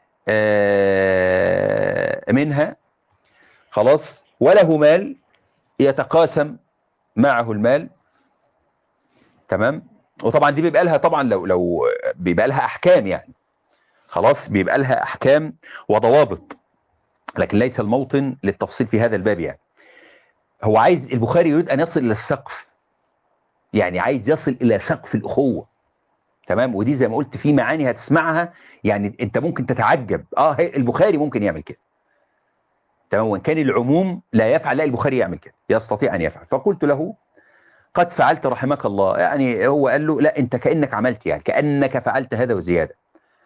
آه منها خلاص، وله مال يتقاسم معه المال، تمام. وطبعا دي بيبقى لها طبعا لو لو بيبقى لها أحكام يعني، خلاص بيبقى لها أحكام وضوابط، لكن ليس الموطن للتفصيل في هذا الباب يعني. هو عايز البخاري يريد أن يصل إلى السقف، يعني عايز يصل إلى سقف الأخوة، تمام. ودي زي ما قلت في معاني هتسمعها يعني أنت ممكن تتعجب، آه البخاري ممكن يعمل كده، تمام، وإن كان العموم لا يفعل، لا البخاري يعمل كده، يستطيع أن يفعل. فقلت له: قد فعلت رحمك الله، يعني هو قال له: لا أنت كأنك عملت، يعني كأنك فعلت هذا وزيادة.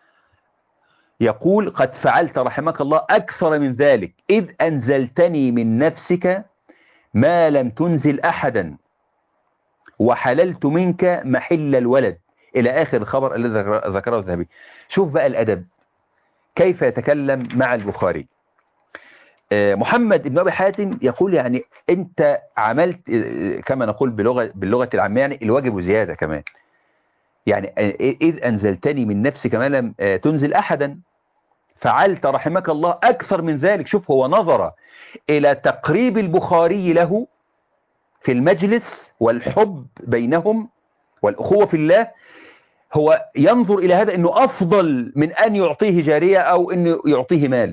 يقول: قد فعلت رحمك الله أكثر من ذلك، إذ أنزلتني من نفسك ما لم تنزل أحدا، وحللت منك محل الولد، إلى آخر الخبر الذي ذكره الذهبي. شوف بقى الأدب كيف يتكلم مع البخاري. محمد بن أبي حاتم يقول: يعني أنت عملت كما نقول بلغة باللغة العامية يعني الواجب وزيادة كمان، يعني إذ أنزلتني من نفسك ما لم تنزل أحدا، فعلت رحمك الله أكثر من ذلك. شوف هو نظر إلى تقريب البخاري له في المجلس والحب بينهم والأخوة في الله، هو ينظر إلى هذا أنه أفضل من أن يعطيه جارية أو أنه يعطيه مال.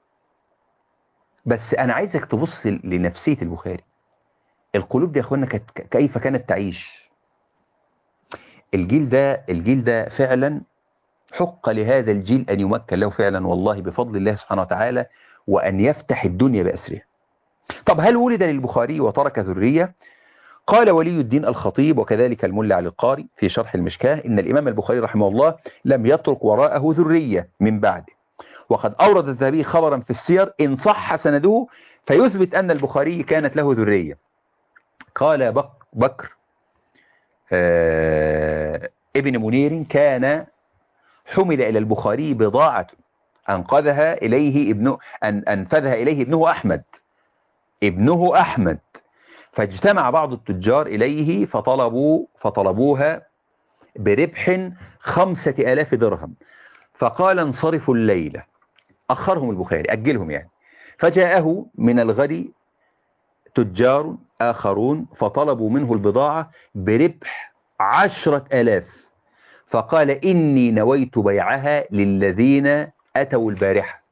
بس أنا عايزك تبص لنفسية البخاري، القلوب دي يا أخوانا كيف كانت تعيش. الجيل ده الجيل ده فعلا حق لهذا الجيل أن يمكن له فعلا والله بفضل الله سبحانه وتعالى، وأن يفتح الدنيا بأسرها. طب هل ولد للبخاري وترك ذرية؟ قال ولي الدين الخطيب وكذلك الملا علي القاري في شرح المشكاة: إن الإمام البخاري رحمه الله لم يترك وراءه ذرية من بعده. وقد أورد الذهبي خبرا في السير إن صح سنده فيثبت أن البخاري كانت له ذرية. قال بك بكر آه ابن منير كان حمل إلى البخاري بضاعة أنقذها إليه ابنه أن أنفذها إليه ابنه أحمد ابنه أحمد فاجتمع بعض التجار إليه فطلبوا فطلبوها بربح خمسة آلاف درهم، فقال انصرفوا الليلة، أخرهم البخاري أجلهم يعني. فجاءه من الغد تجار آخرون فطلبوا منه البضاعة بربح عشرة آلاف، فقال إني نويت بيعها للذين أتوا البارحة.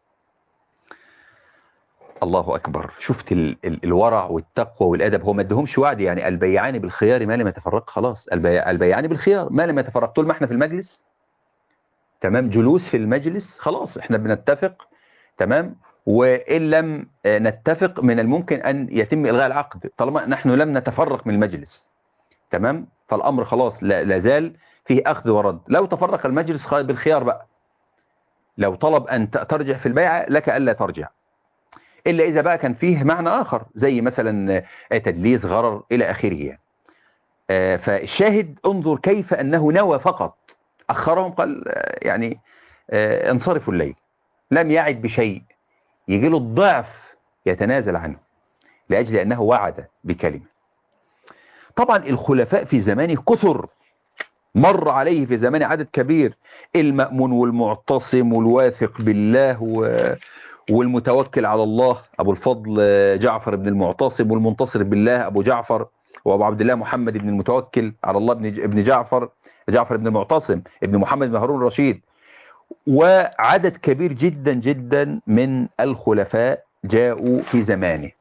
الله أكبر. شفت ال ال الورع والتقوى والأدب. هو ما ادهمش وعد يعني البيعان بالخيار ما لم يتفرق. خلاص البيع البيعان بالخيار ما لم يتفرق. طول ما احنا في المجلس تمام، جلوس في المجلس خلاص احنا بنتفق تمام، وإن لم نتفق من الممكن أن يتم إلغاء العقد طالما نحن لم نتفرق من المجلس تمام. فالأمر خلاص لا زال فيه أخذ ورد. لو تفرق المجلس بالخيار بقى، لو طلب أن ترجع في البيعة لك ألا ترجع، إلا إذا بقى كان فيه معنى آخر زي مثلا تدليس غرر إلى آخره يعني. فالشاهد انظر كيف أنه نوى فقط، أخرهم قال يعني انصرفوا الليل، لم يعد بشيء، يجي له الضعف يتنازل عنه لأجل أنه وعد بكلمة. طبعا الخلفاء في زمانه كثر، مر عليه في زمانه عدد كبير، المأمون والمعتصم والواثق بالله والمتوكل على الله أبو الفضل جعفر بن المعتصم، والمنتصر بالله أبو جعفر، وأبو عبد الله محمد بن المتوكل على الله بن جعفر جعفر بن المعتصم ابن محمد بن هارون الرشيد، وعدد كبير جدا جدا من الخلفاء جاءوا في زمانه.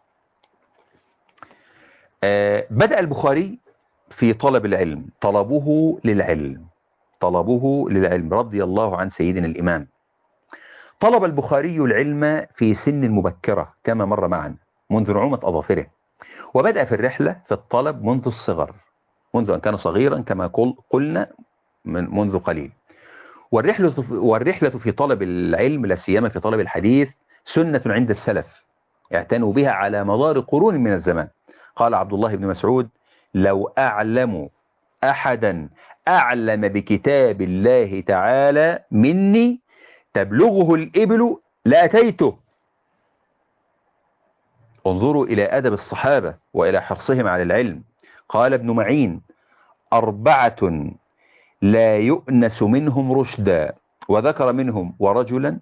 بدأ البخاري في طلب العلم، طلبه للعلم طلبه للعلم رضي الله عن سيدنا الإمام. طلب البخاري العلم في سن مبكرة كما مر معنا منذ نعومة أظافره، وبدأ في الرحلة في الطلب منذ الصغر، منذ أن كان صغيرا كما قلنا من منذ قليل. والرحلة والرحلة في طلب العلم لا سيما في طلب الحديث سنة عند السلف اعتنوا بها على مدار قرون من الزمان. قال عبد الله بن مسعود: لو أعلم أحدا أعلم بكتاب الله تعالى مني تبلغه الإبل لأتيته. انظروا إلى أدب الصحابة وإلى حرصهم على العلم. قال ابن معين: أربعة لا يؤنس منهم رشدا، وذكر منهم ورجلا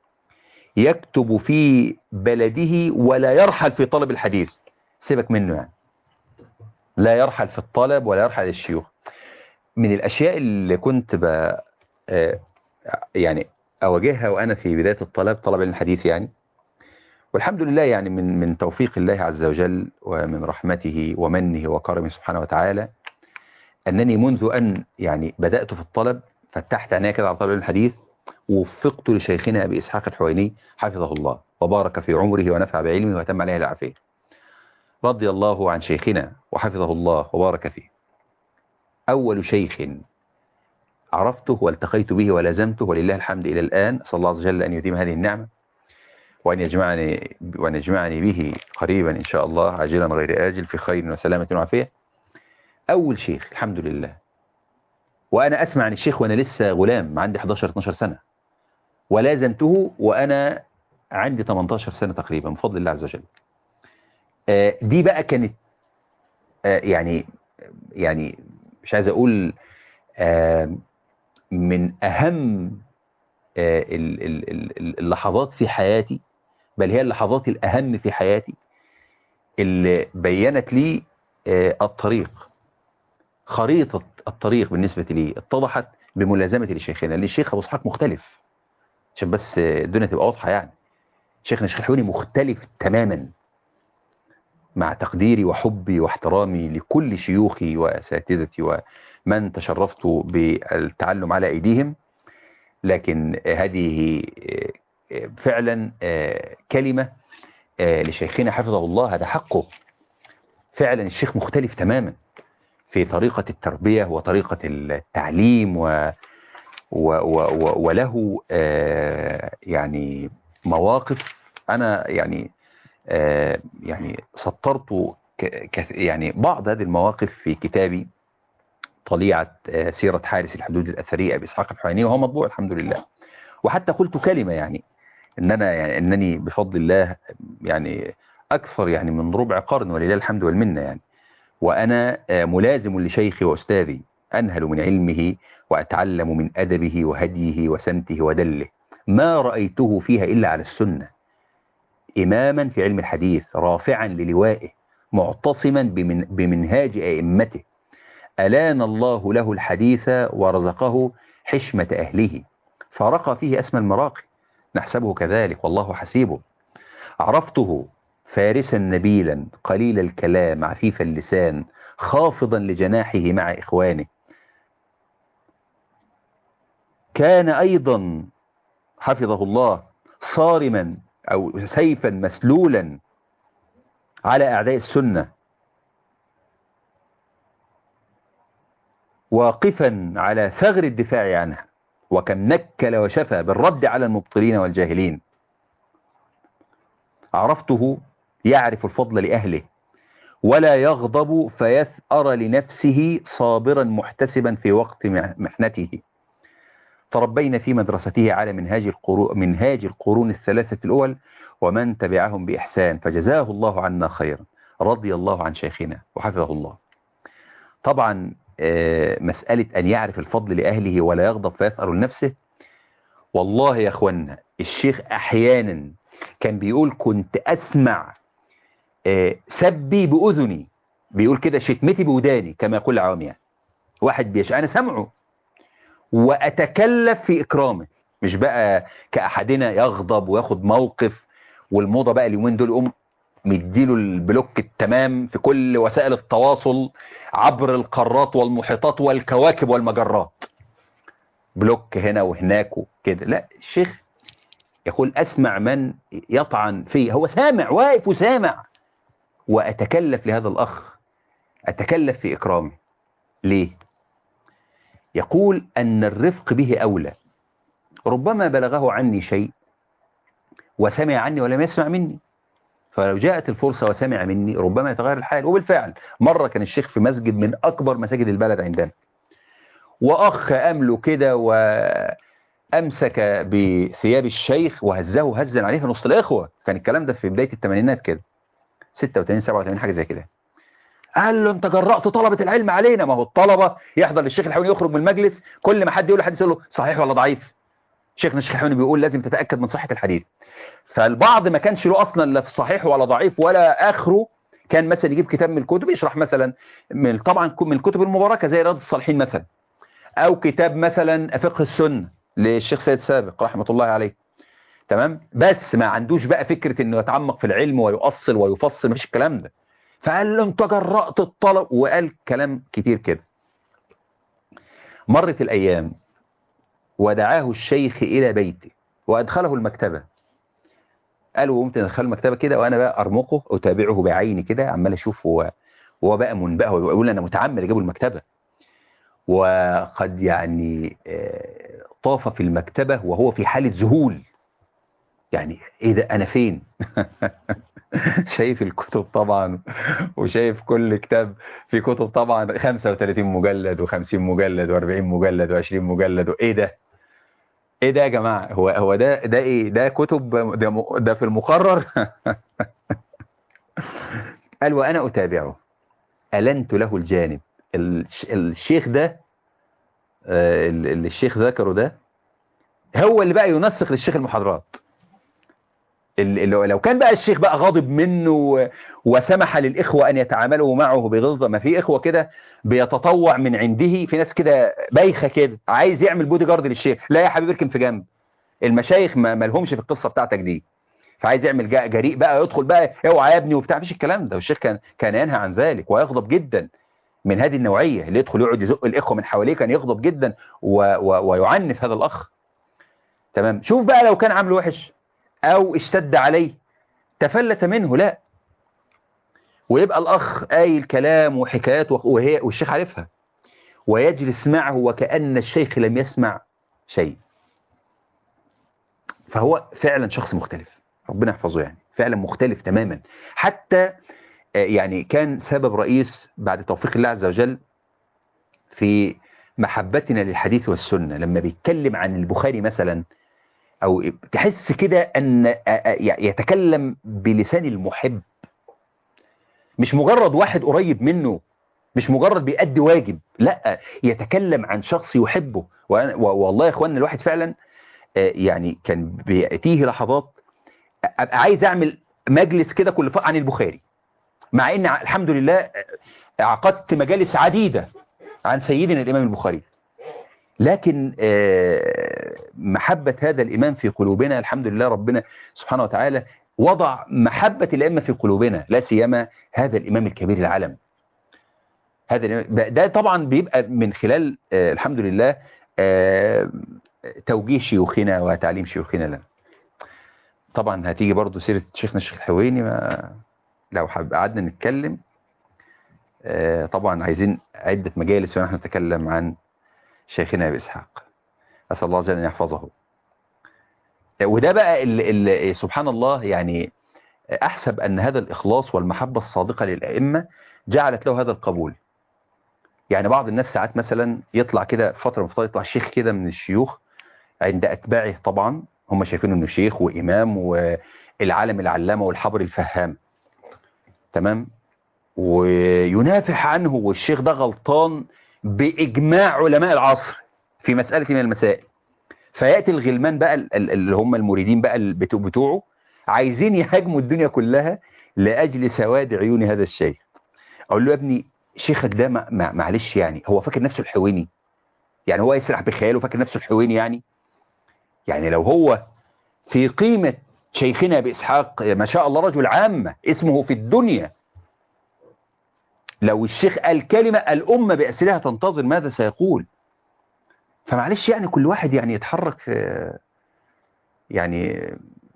يكتب في بلده ولا يرحل في طلب الحديث. سيبك منه يعني، لا يرحل في الطلب ولا يرحل الشيوخ. من الأشياء اللي كنت ب يعني أواجهها وأنا في بداية الطلب طلب الحديث يعني، والحمد لله يعني من من توفيق الله عز وجل ومن رحمته ومنه وكرمه سبحانه وتعالى، أنني منذ أن يعني بدأت في الطلب فتحت عيني كده على طلب الحديث، ووفقت لشيخنا أبي إسحاق الحويني حفظه الله وبارك في عمره ونفع بعلمه وتم عليه العافية، رضي الله عن شيخنا وحفظه الله وبارك فيه. أول شيخ عرفته والتقيت به ولازمته ولله الحمد إلى الآن، أسأل الله عز وجل أن يديم هذه النعمة وأن يجمعني وأن يجمعني به قريبا إن شاء الله عاجلا غير آجل في خير وسلامة وعافية. أول شيخ الحمد لله، وأنا أسمع عن الشيخ وأنا لسه غلام عندي حداشر اتناشر سنة، ولازمته وأنا عندي تمنتاشر سنة تقريبا بفضل الله عز وجل. آه دي بقى كانت آه يعني يعني مش عايز أقول آه من أهم آه اللحظات في حياتي، بل هي اللحظات الأهم في حياتي اللي بيّنت لي آه الطريق، خريطة الطريق بالنسبة لي اتضحت بملازمة لشيخنا، لأن الشيخ أبو إسحاق مختلف عشان بس الدنيا تبقى واضحة يعني. شيخنا الشيخ الحويني مختلف تماما، مع تقديري وحبي واحترامي لكل شيوخي وأساتذتي ومن تشرفت بالتعلم على أيديهم، لكن هذه فعلا كلمة لشيخنا حفظه الله، هذا حقه فعلا. الشيخ مختلف تماما في طريقة التربية وطريقة التعليم و و و وله يعني مواقف أنا يعني يعني سطرت يعني بعض هذه المواقف في كتابي طليعة سيرة حارس الحدود الأثرية أبي إسحاق الحويني، وهو مطبوع الحمد لله. وحتى قلت كلمة يعني إن أنا يعني إنني بفضل الله يعني أكثر يعني من ربع قرن ولله الحمد والمنة يعني، وأنا ملازم لشيخي وأستاذي، أنهل من علمه وأتعلم من أدبه وهديه وسمته ودله، ما رأيته فيها إلا على السنة، إماما في علم الحديث رافعا للوائه معتصما بمن بمنهاج أئمته، ألان الله له الحديث ورزقه حشمة أهله فرقى فيه أسمى المراقي، نحسبه كذلك والله حسيبه. عرفته فارسا نبيلا قليل الكلام عفيف اللسان خافضا لجناحه مع إخوانه، كان أيضا حفظه الله صارما أو سيفا مسلولا على أعداء السنة، واقفا على ثغر الدفاع عنها، وكم نكل وشفى بالرد على المبطلين والجاهلين. عرفته يعرف الفضل لأهله ولا يغضب فيثأر لنفسه صابرا محتسبا في وقت محنته. تربينا في مدرسته على منهاج القرون, منهاج القرون الثلاثة الأول ومن تبعهم بإحسان، فجزاه الله عنا خيرا، رضي الله عن شيخنا وحفظه الله. طبعا مسألة أن يعرف الفضل لأهله ولا يغضب فيثأر لنفسه، والله يا أخوانا الشيخ أحيانا كان بيقول كنت أسمع سبي بأذني، بيقول كده شتمتي بوداني كما يقول العوام، يعني واحد بيش أنا سمعه وأتكلف في إكرامه، مش بقى كأحدنا يغضب وياخد موقف، والموضة بقى اليومين دول يقوم مديله البلوك التمام في كل وسائل التواصل عبر القارات والمحيطات والكواكب والمجرات، بلوك هنا وهناك وكده. لا، الشيخ يقول أسمع من يطعن فيه، هو سامع واقف وسامع، وأتكلف لهذا الأخ، أتكلف في إكرامه. ليه؟ يقول أن الرفق به أولى، ربما بلغه عني شيء وسمع عني ولم يسمع مني، فلو جاءت الفرصة وسمع مني ربما يتغير الحال. وبالفعل مرة كان الشيخ في مسجد من أكبر مساجد البلد عندنا، وأخ أمله كده وأمسك بثياب الشيخ وهزه هزا عليه في نص الإخوة، كان الكلام ده في بداية الثمانينات كده، ستة وثمانين سبعة وثمانين حاجة زي كده. قال له أنت جرأت طلبة العلم علينا. ما هو الطلبة يحضر للشيخ الحويني يخرج من المجلس، كل ما حد يقول لحديث يقول له صحيح ولا ضعيف، شيخنا الشيخ الحويني بيقول لازم تتأكد من صحة الحديث. فالبعض ما كانش له أصلا لا في صحيح ولا ضعيف ولا آخره، كان مثلا يجيب كتاب من الكتب يشرح مثلا من طبعا من الكتب المباركة زي رياض الصالحين مثلا، أو كتاب مثلا فقه السنة للشيخ سيد سابق رحمة الله عليه، تمام، بس ما عندوش بقى فكرة انه يتعمق في العلم ويؤصل ويفصل، مفيش الكلام ده. فقال له انت جرأت الطلب، وقال كلام كتير كده. مرت الأيام ودعاه الشيخ إلى بيته وأدخله المكتبة، قالوا قمت ندخله المكتبة كده وأنا بقى أرمقه أتابعه بعيني كده، عمال أشوف هو هو بقى منبهر ويقول أنا متعمد أجيبه المكتبة. وقد يعني طاف في المكتبة وهو في حالة ذهول، يعني إيه ده أنا فين؟ شايف الكتب طبعا، وشايف كل كتاب في كتب طبعا خمسة وثلاثين مجلد وخمسين مجلد وأربعين مجلد وعشرين مجلد، وإيه ده؟ إيه ده يا جماعة؟ هو هو ده ده إيه؟ ده كتب ده, ده في المقرر؟ قال وأنا أتابعه ألنت له الجانب. الشيخ ده اللي الشيخ ذكره ده هو اللي بقى ينسق للشيخ المحاضرات. لو كان بقى الشيخ بقى غاضب منه وسمح للإخوة أن يتعاملوا معه بغلظة، ما في إخوة كده بيتطوع من عنده، في ناس كده بايخة كده عايز يعمل بودي جارد للشيخ، لا يا حبيبي اركن في جنب، المشايخ ما مالهمش في القصة بتاعتك دي، فعايز يعمل جريء بقى يدخل بقى اوعى يا ابني وبتاع، مفيش الكلام ده. والشيخ كان كان ينهى عن ذلك ويغضب جدا من هذه النوعية، اللي يدخل يقعد يزق الإخوة من حواليه كان يغضب جدا و... و... ويعنف هذا الأخ. تمام. شوف بقى لو كان عامله وحش أو اشتد عليه تفلت منه، لا، ويبقى الأخ قايل كلام وحكايات وهي والشيخ عارفها، ويجلس معه وكأن الشيخ لم يسمع شيء. فهو فعلا شخص مختلف، ربنا يحفظه، يعني فعلا مختلف تماما. حتى يعني كان سبب رئيس بعد توفيق الله عز وجل في محبتنا للحديث والسنة. لما بيتكلم عن البخاري مثلا، أو تحس كده أن يتكلم بلسان المحب، مش مجرد واحد قريب منه، مش مجرد بيأدي واجب، لا، يتكلم عن شخص يحبه. والله يا اخوان الواحد فعلا يعني كان بيأتيه لحظات ابقى عايز اعمل مجلس كده كل فتره عن البخاري، مع ان الحمد لله عقدت مجالس عديدة عن سيدنا الامام البخاري، لكن محبة هذا الامام في قلوبنا الحمد لله ربنا سبحانه وتعالى وضع محبة الائمة في قلوبنا، لا سيما هذا الامام الكبير العالم. هذا ده طبعا بيبقى من خلال الحمد لله توجيه شيوخنا وتعليم شيوخنا لنا. طبعا هتيجي برضو سيرة شيخنا الشيخ الحويني، ما لو قعدنا نتكلم طبعا عايزين عدة مجالس ونحن نتكلم عن شيخنا أبي إسحاق، أسأل الله جل أن يحفظه. وده بقى اللي اللي سبحان الله، يعني أحسب أن هذا الإخلاص والمحبة الصادقة للأئمة جعلت له هذا القبول. يعني بعض الناس ساعات مثلا يطلع كده فترة من فترات، يطلع شيخ كده من الشيوخ عند أتباعه، طبعا هم شايفينه أنه شيخ وإمام والعالم العلامة والحبر الفهام، تمام، وينافح عنه، والشيخ ده غلطان بإجماع علماء العصر في مسألة من المسائل. فيأتي الغلمان بقى اللي هم المريدين بقى بتوعه عايزين يهاجموا الدنيا كلها لأجل سواد عيون هذا الشيخ. أقول له يا ابني شيخك ده معلش، يعني هو فاكر نفسه الحويني؟ يعني هو يسرح بخياله فاكر نفسه الحويني؟ يعني يعني لو هو في قيمة شيخنا بإسحاق ما شاء الله رجل عامة اسمه في الدنيا، لو الشيخ قال كلمة الأمة بأسرها تنتظر ماذا سيقول. فمعلش يعني كل واحد يعني يتحرك في، يعني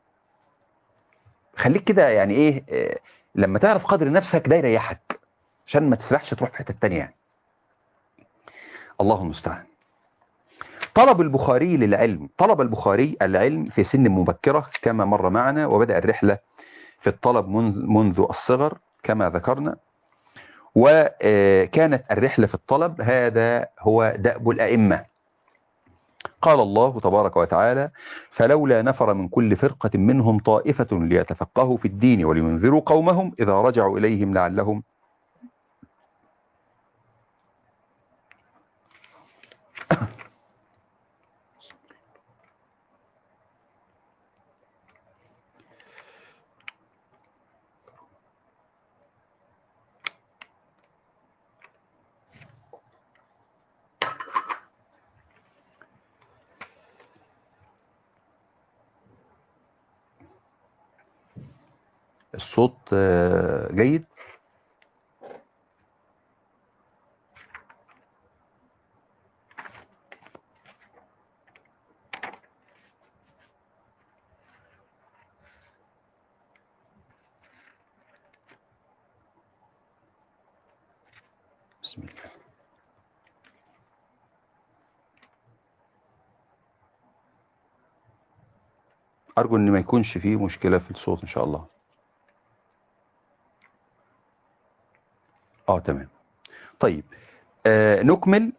خليك كده يعني ايه، لما تعرف قدر نفسك ده يريحك عشان ما تسرحش تروح في حتة تانية يعني. الله المستعان. طلب البخاري للعلم، طلب البخاري العلم في سن مبكرة كما مر معنا، وبدأ الرحلة في الطلب منذ, منذ الصغر كما ذكرنا، وكانت الرحلة في الطلب هذا هو دأب الأئمة. قال الله تبارك وتعالى: فلولا نفر من كل فرقة منهم طائفة ليتفقهوا في الدين ولينذروا قومهم إذا رجعوا إليهم لعلهم الصوت جيد. بسم الله. أرجو أن ما يكونش فيه مشكلة في الصوت إن شاء الله. آه تمام. طيب آه نكمل.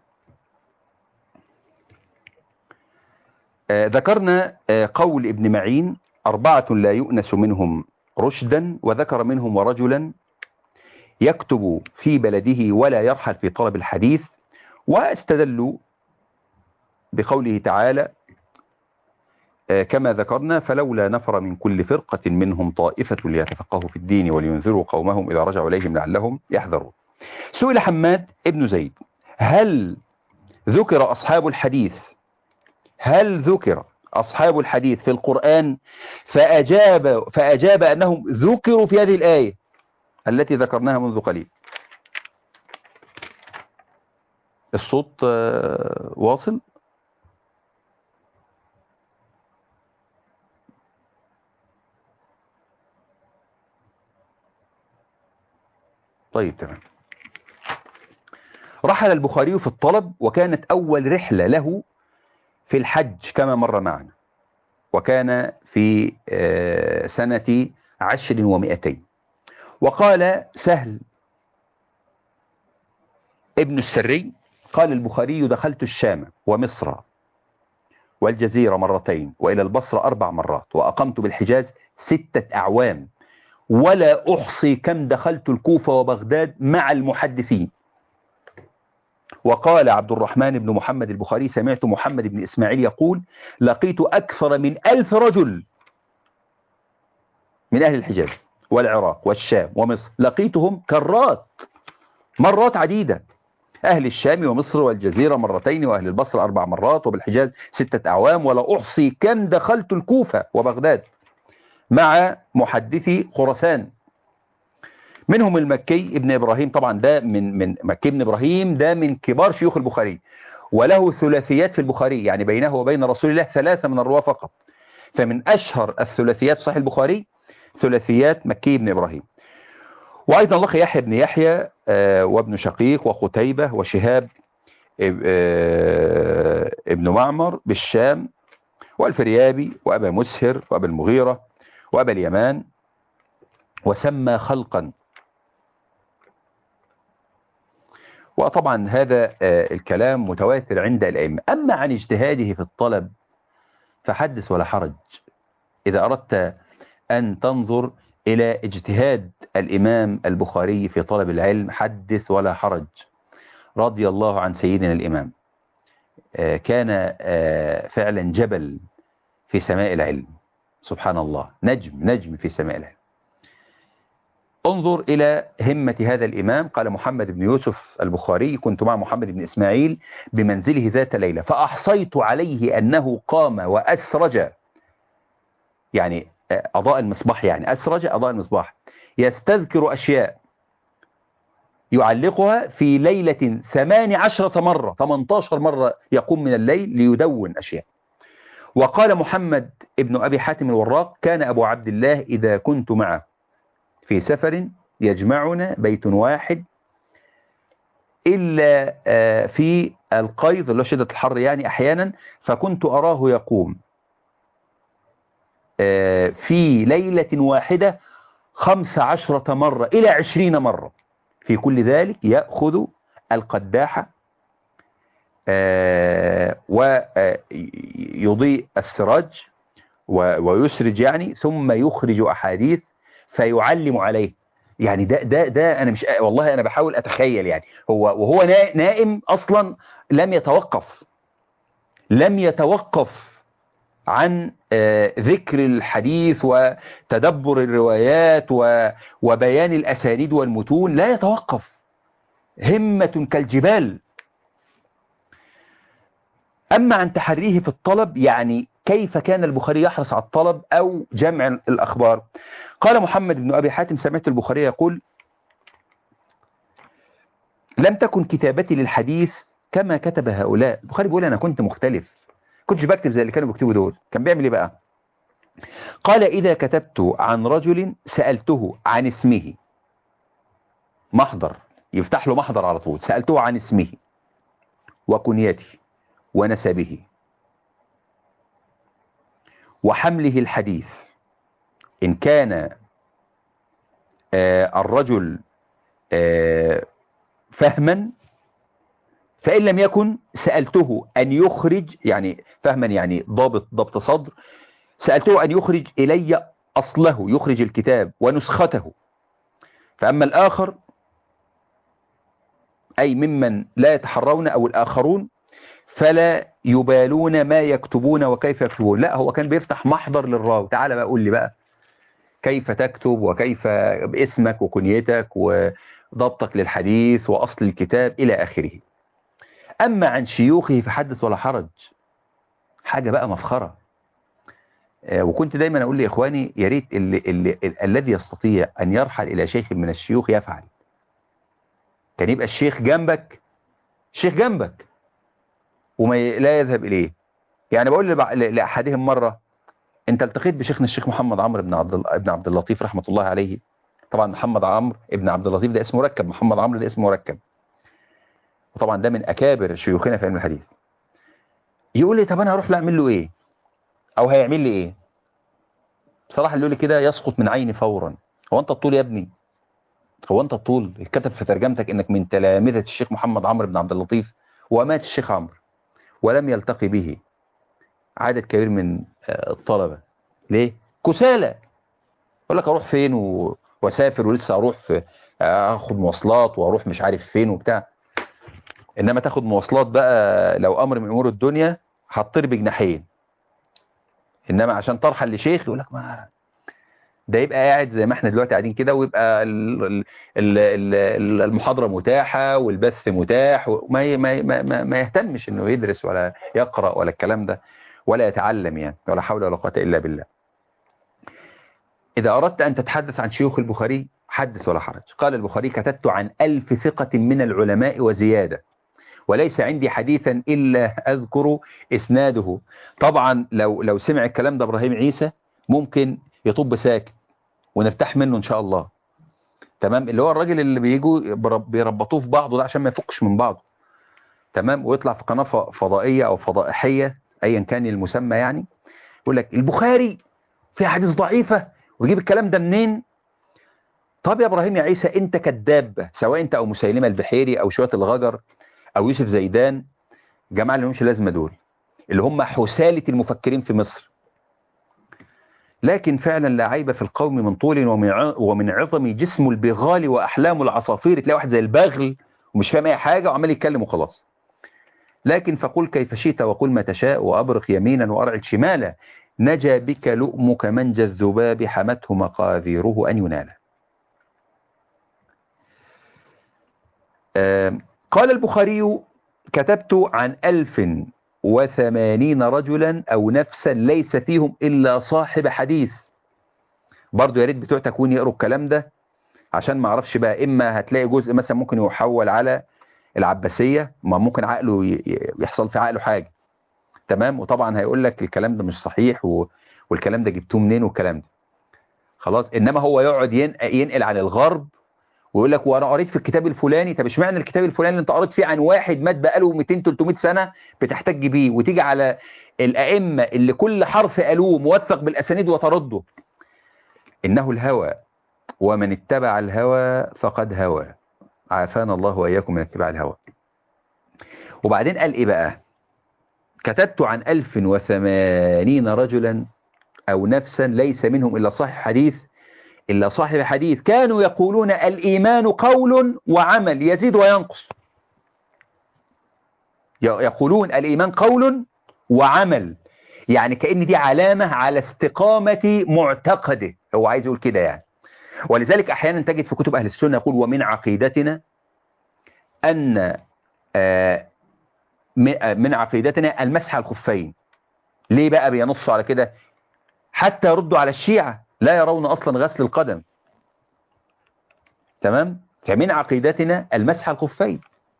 آه ذكرنا آه قول ابن معين: أربعة لا يؤنس منهم رشدا، وذكر منهم ورجلا يكتب في بلده ولا يرحل في طلب الحديث، واستدلوا بقوله تعالى آه كما ذكرنا: فلولا نفر من كل فرقة منهم طائفة ليتفقهوا في الدين ولينذروا قومهم إذا رجعوا إليهم لعلهم يحذرون. سئل حماد ابن زيد: هل ذكر أصحاب الحديث هل ذكر أصحاب الحديث في القرآن؟ فأجاب, فأجاب أنهم ذكروا في هذه الآية التي ذكرناها منذ قليل. الصوت واصل؟ طيب تمام. رحل البخاري في الطلب، وكانت أول رحلة له في الحج كما مر معنا، وكان في سنة عشر ومئتين، وقال سهل ابن السري قال البخاري: دخلت الشام ومصر والجزيرة مرتين وإلى البصرة أربع مرات وأقمت بالحجاز ستة أعوام ولا أحصي كم دخلت الكوفة وبغداد مع المحدثين. وقال عبد الرحمن بن محمد البخاري: سمعت محمد بن إسماعيل يقول: لقيت أكثر من ألف رجل من أهل الحجاز والعراق والشام ومصر، لقيتهم كرات مرات عديدة، أهل الشام ومصر والجزيرة مرتين وأهل البصرة أربع مرات وبالحجاز ستة أعوام ولا أحصي كم دخلت الكوفة وبغداد مع محدثي خراسان. منهم المكي ابن إبراهيم، طبعا ده من من مكي ابن إبراهيم ده من كبار شيوخ البخاري، وله ثلاثيات في البخاري، يعني بينه وبين رسول الله ثلاثة من الرواة فقط. فمن أشهر الثلاثيات صحيح البخاري ثلاثيات مكي ابن إبراهيم. وأيضا لقي يحيى بن يحيى وابن شقيق وقتيبة وشهاب ابن معمر بالشام والفريابي وأبا مسهر وأبا المغيرة وأبا اليمان، وسمى خلقا. وطبعا هذا الكلام متواتر عند الأئمة. أما عن اجتهاده في الطلب فحدث ولا حرج. إذا أردت أن تنظر إلى اجتهاد الإمام البخاري في طلب العلم حدث ولا حرج، رضي الله عن سيدنا الإمام. كان فعلا جبل في سماء العلم، سبحان الله، نجم نجم في سماء العلم. انظر إلى همة هذا الإمام. قال محمد بن يوسف البخاري: كنت مع محمد بن إسماعيل بمنزله ذات ليلة فأحصيت عليه أنه قام وأسرج، يعني أضاء المصباح، يعني أسرج أضاء المصباح، يستذكر أشياء يعلقها في ليلة ثمان عشرة مرة، ثمانية عشر مرة يقوم من الليل ليدون أشياء. وقال محمد ابن أبي حاتم الوراق: كان أبو عبد الله إذا كنت معه في سفر يجمعنا بيت واحد إلا في القيظ اللي هو شدة الحر يعني أحيانا، فكنت أراه يقوم في ليلة واحدة خمس عشرة مرة إلى عشرين مرة، في كل ذلك يأخذ القداحة ويضيء السراج ويسرج يعني، ثم يخرج أحاديث فيعلم عليه. يعني ده ده ده أنا مش والله أنا بحاول أتخيل، يعني هو وهو نائم أصلا لم يتوقف لم يتوقف عن ذكر الحديث وتدبر الروايات وبيان الأسانيد والمتون، لا يتوقف، همة كالجبال. أما عن تحريه في الطلب، يعني كيف كان البخاري يحرص على الطلب أو جمع الأخبار. قال محمد بن أبي حاتم: سمعت البخاري يقول: لم تكن كتابتي للحديث كما كتب هؤلاء. البخاري بيقول أنا كنت مختلف، كنتش بكتب زي اللي كانوا بيكتبوا دول. كان بيعمل ايه بقى؟ قال: إذا كتبت عن رجل سألته عن اسمه، محضر، يفتح له محضر على طول، سألته عن اسمه وكنيته ونسبه وحمله الحديث، إن كان آه الرجل آه فهما، فإن لم يكن سألته أن يخرج، يعني فهما يعني ضابط ضبط صدر، سألته أن يخرج إلي أصله، يخرج الكتاب ونسخته. فأما الآخر أي ممن لا يتحرون أو الآخرون فلا يبالون ما يكتبون وكيف يكتبون، لا هو كان بيفتح محضر للراوي، تعالى بقى قول لي بقى كيف تكتب وكيف باسمك وكنيتك وضبطك للحديث وأصل الكتاب إلى آخره. أما عن شيوخه فحدث ولا حرج، حاجة بقى مفخرة. وكنت دايما أقول لإخواني يا ريت اللي اللي الذي يستطيع أن يرحل إلى شيخ من الشيوخ يفعل. كان يبقى الشيخ جنبك، الشيخ جنبك وما لا يذهب إليه. يعني بقول لأحدهم مرة: أنت التقيت بشيخنا الشيخ محمد عمرو بن عبد ابن عبد اللطيف رحمة الله عليه. طبعا محمد عمرو ابن عبد اللطيف ده اسمه مركب، محمد عمرو ده اسمه مركب، وطبعا ده من أكابر شيوخنا في علم الحديث. يقول لي: طب أنا هروح أعمل له إيه أو هيعمل لي إيه؟ بصراحة اللي يقول لي كده يسقط من عيني فورا. هو أنت الطول يا ابني؟ هو انت الطول اتكتب في ترجمتك انك من تلامذة الشيخ محمد عمرو بن عبد اللطيف، ومات الشيخ عمرو ولم يلتقي به عدد كبير من الطلبة. ليه؟ كسالى. يقول لك اروح فين و... واسافر ولسه اروح في اخد مواصلات واروح مش عارف فين وبتاع. انما تاخد مواصلات بقى لو امر من امور الدنيا هتطير بجناحين. انما عشان ترحل لشيخ يقول لك ما ده يبقى قاعد زي ما احنا دلوقتي قاعدين كده، ويبقى ال- ال- ال- ال- المحاضرة متاحة والبث متاح، وما ما ما ما ما يهتمش انه يدرس ولا يقرأ ولا الكلام ده ولا يتعلم يعني، ولا حول ولا قوة الا بالله. إذا أردت أن تتحدث عن شيوخ البخاري حدث ولا حرج. قال البخاري: كتبت عن ألف ثقة من العلماء وزيادة، وليس عندي حديثا إلا أذكر إسناده. طبعا لو لو سمع الكلام ده إبراهيم عيسى ممكن يطب ساكت ونرتاح منه إن شاء الله. تمام، اللي هو الراجل اللي بيجوا بيربطوه في بعضه ده عشان ما يفكش من بعضه. تمام، ويطلع في قناة فضائية أو فضائحية أيا كان المسمى يعني، يقول لك البخاري في حديث ضعيفة ويجيب الكلام ده منين. طب يا ابراهيم يا عيسى انت كذاب، سواء انت او مسيلمة البحيري او شوية الغجر او يوسف زيدان، جماعة اللي مش لازمة دول اللي هم حسالة المفكرين في مصر. لكن فعلا لا عيب في القوم من طول ومن عظم جسم البغال واحلام العصافير. تلاقي واحد زي البغل ومش فاهم اي حاجة وعمال يتكلم وخلاص. لكن فقل كيف شئت وقل ما تشاء وابرق يمينا وارعد شمالا، نجا بك لؤمك منجى الذباب حمته مقاذيره ان يناله. قال البخاري: كتبت عن ألف وثمانين رجلا أو نفسا ليس فيهم إلا صاحب حديث. برضو يا ريت بتوع تكوين يقروا الكلام ده عشان ما اعرفش بقى، إما هتلاقي جزء مثلا ممكن يحول على العباسية، ما ممكن عقله يحصل في عقله حاجة. تمام، وطبعا هيقول لك الكلام ده مش صحيح و... والكلام ده جبتوه منين والكلام ده خلاص. إنما هو يقعد ينقل عن الغرب ويقول لك وانا قريت في الكتاب الفلاني. طب اشمعنى الكتاب الفلاني اللي انت قريت فيه عن واحد مات بقاله مئتين ثلاثمئة سنة بتحتج بيه، وتيجي على الائمه اللي كل حرف قالوه موثق بالاسانيد وترده؟ انه الهوى، ومن اتبع الهوى فقد هوى. عافانا الله واياكم من اتباع الهوى. وبعدين قال ايه بقى؟ كتبت عن ألف وثمانين رجلا او نفسا ليس منهم الا صاحب حديث إلا صاحب حديث كانوا يقولون الإيمان قول وعمل يزيد وينقص. يقولون الإيمان قول وعمل، يعني كأن دي علامة على استقامة معتقده. هو عايز يقول كده يعني. ولذلك أحيانا تجد في كتب أهل السنة يقول: ومن عقيدتنا أن من عقيدتنا المسح على الخفين. ليه بقى بينصوا على كده؟ حتى يردوا على الشيعة لا يرون أصلا غسل القدم. تمام، فمن عقيدتنا المسح على الخفين.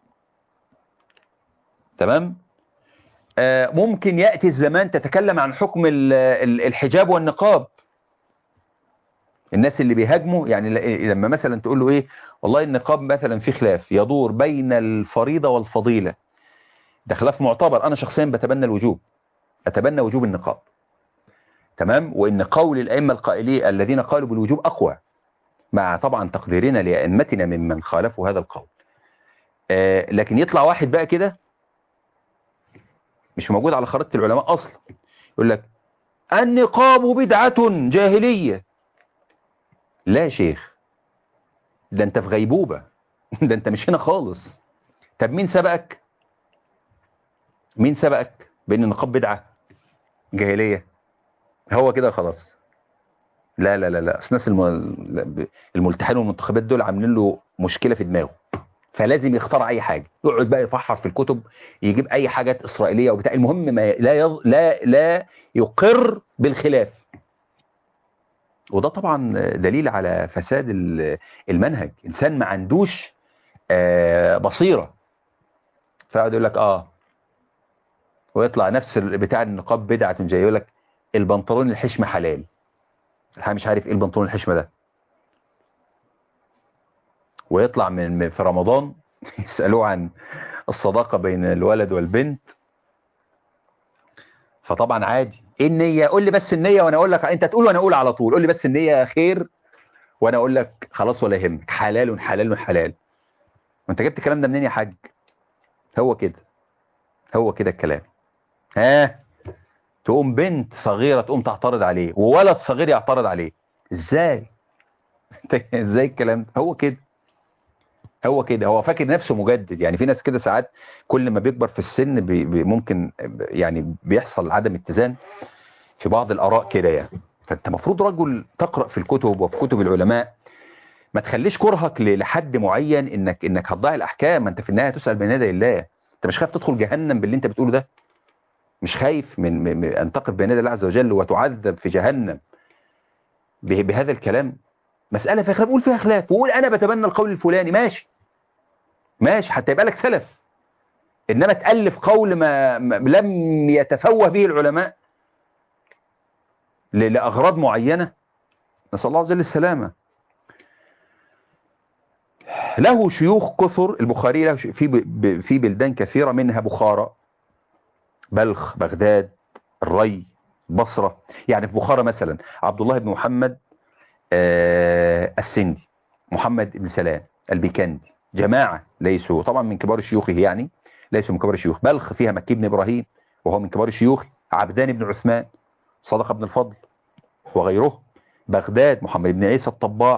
تمام. آه ممكن يأتي الزمان تتكلم عن حكم الحجاب والنقاب. الناس اللي بيهاجموا يعني لما مثلا تقول له ايه، والله النقاب مثلا في خلاف يدور بين الفريضة والفضيلة، ده خلاف معتبر. انا شخصيا بتبنى الوجوب، اتبنى وجوب النقاب. تمام، وان قول الائمه القائلين الذين قالوا بالوجوب اقوى، مع طبعا تقديرنا لائمتنا ممن خالفوا هذا القول. آه لكن يطلع واحد بقى كده مش موجود على خريطة العلماء اصلا يقول لك النقاب بدعة جاهلية. لا يا شيخ، ده انت في غيبوبة ده انت مش هنا خالص. طب مين سبقك مين سبقك بان النقاب بدعة جاهلية؟ هو كده خلاص. لا لا لا لا الناس الملتحين والمنتخبات دول عاملين له مشكلة في دماغه، فلازم يختار اي حاجة، يقعد بقى يفحر في الكتب، يجيب اي حاجات اسرائيلية وبتاع، المهم ما لا يز... لا لا يقر بالخلاف. وده طبعا دليل على فساد المنهج. انسان ما عندوش آه بصيرة، فقعد يقول لك اه ويطلع نفس بتاع النقاب بدعة جاي يقول لك البنطلون الحشمة حلال. الحقيقة مش عارف ايه البنطلون الحشمة ده. ويطلع من في رمضان يسألوه عن الصداقة بين الولد والبنت، فطبعا عادي ايه النية؟ قول لي بس النية وانا اقول لك. انت تقول وانا اقول على طول. قول لي بس النية خير وانا اقول لك خلاص ولا يهمك، حلال حلال حلال. وانت جبت الكلام ده منين يا حاج؟ هو كده، هو كده الكلام. ها، تقوم بنت صغيرة تقوم تعترض عليه وولد صغير يعترض عليه، ازاي؟ ازاي الكلام ده؟ هو كده، هو كده. هو فاكر نفسه مجدد. يعني في ناس كده ساعات كل ما بيكبر في السن بي بي ممكن يعني بيحصل عدم اتزان في بعض الآراء كده يعني. فانت مفروض رجل تقرأ في الكتب وفي كتب العلماء، ما تخليش كرهك لحد معين انك انك هتضيع الاحكام. ما انت في النهايه هتسال بين يدي الله. انت مش خايف تدخل جهنم باللي انت بتقوله ده؟ مش خايف من, من من ان تقف بين يدي الله عز وجل وتعذب في جهنم به- بهذا الكلام؟ مساله فيها خلاف، قول فيها خلاف وقول انا بتبنى القول الفلاني، ماشي ماشي، حتى يبقى لك سلف. انما تالف قول ما ما- لم يتفوه به العلماء ل- لاغراض معينه، نسال الله عز وجل السلامه. له شيوخ كثر البخاري، له ش- في ب- في بلدان كثيره منها بخارى، بلخ، بغداد، الري، بصرة. يعني في بخارى مثلا عبد الله بن محمد آه السندي، محمد بن سلام البيكندي، جماعة ليسوا طبعا من كبار شيوخه، يعني ليسوا من كبار الشيوخ. بلخ فيها مكي بن إبراهيم وهو من كبار الشيوخ، عبدان بن عثمان، صدقة بن الفضل وغيره. بغداد محمد بن عيسى الطباع،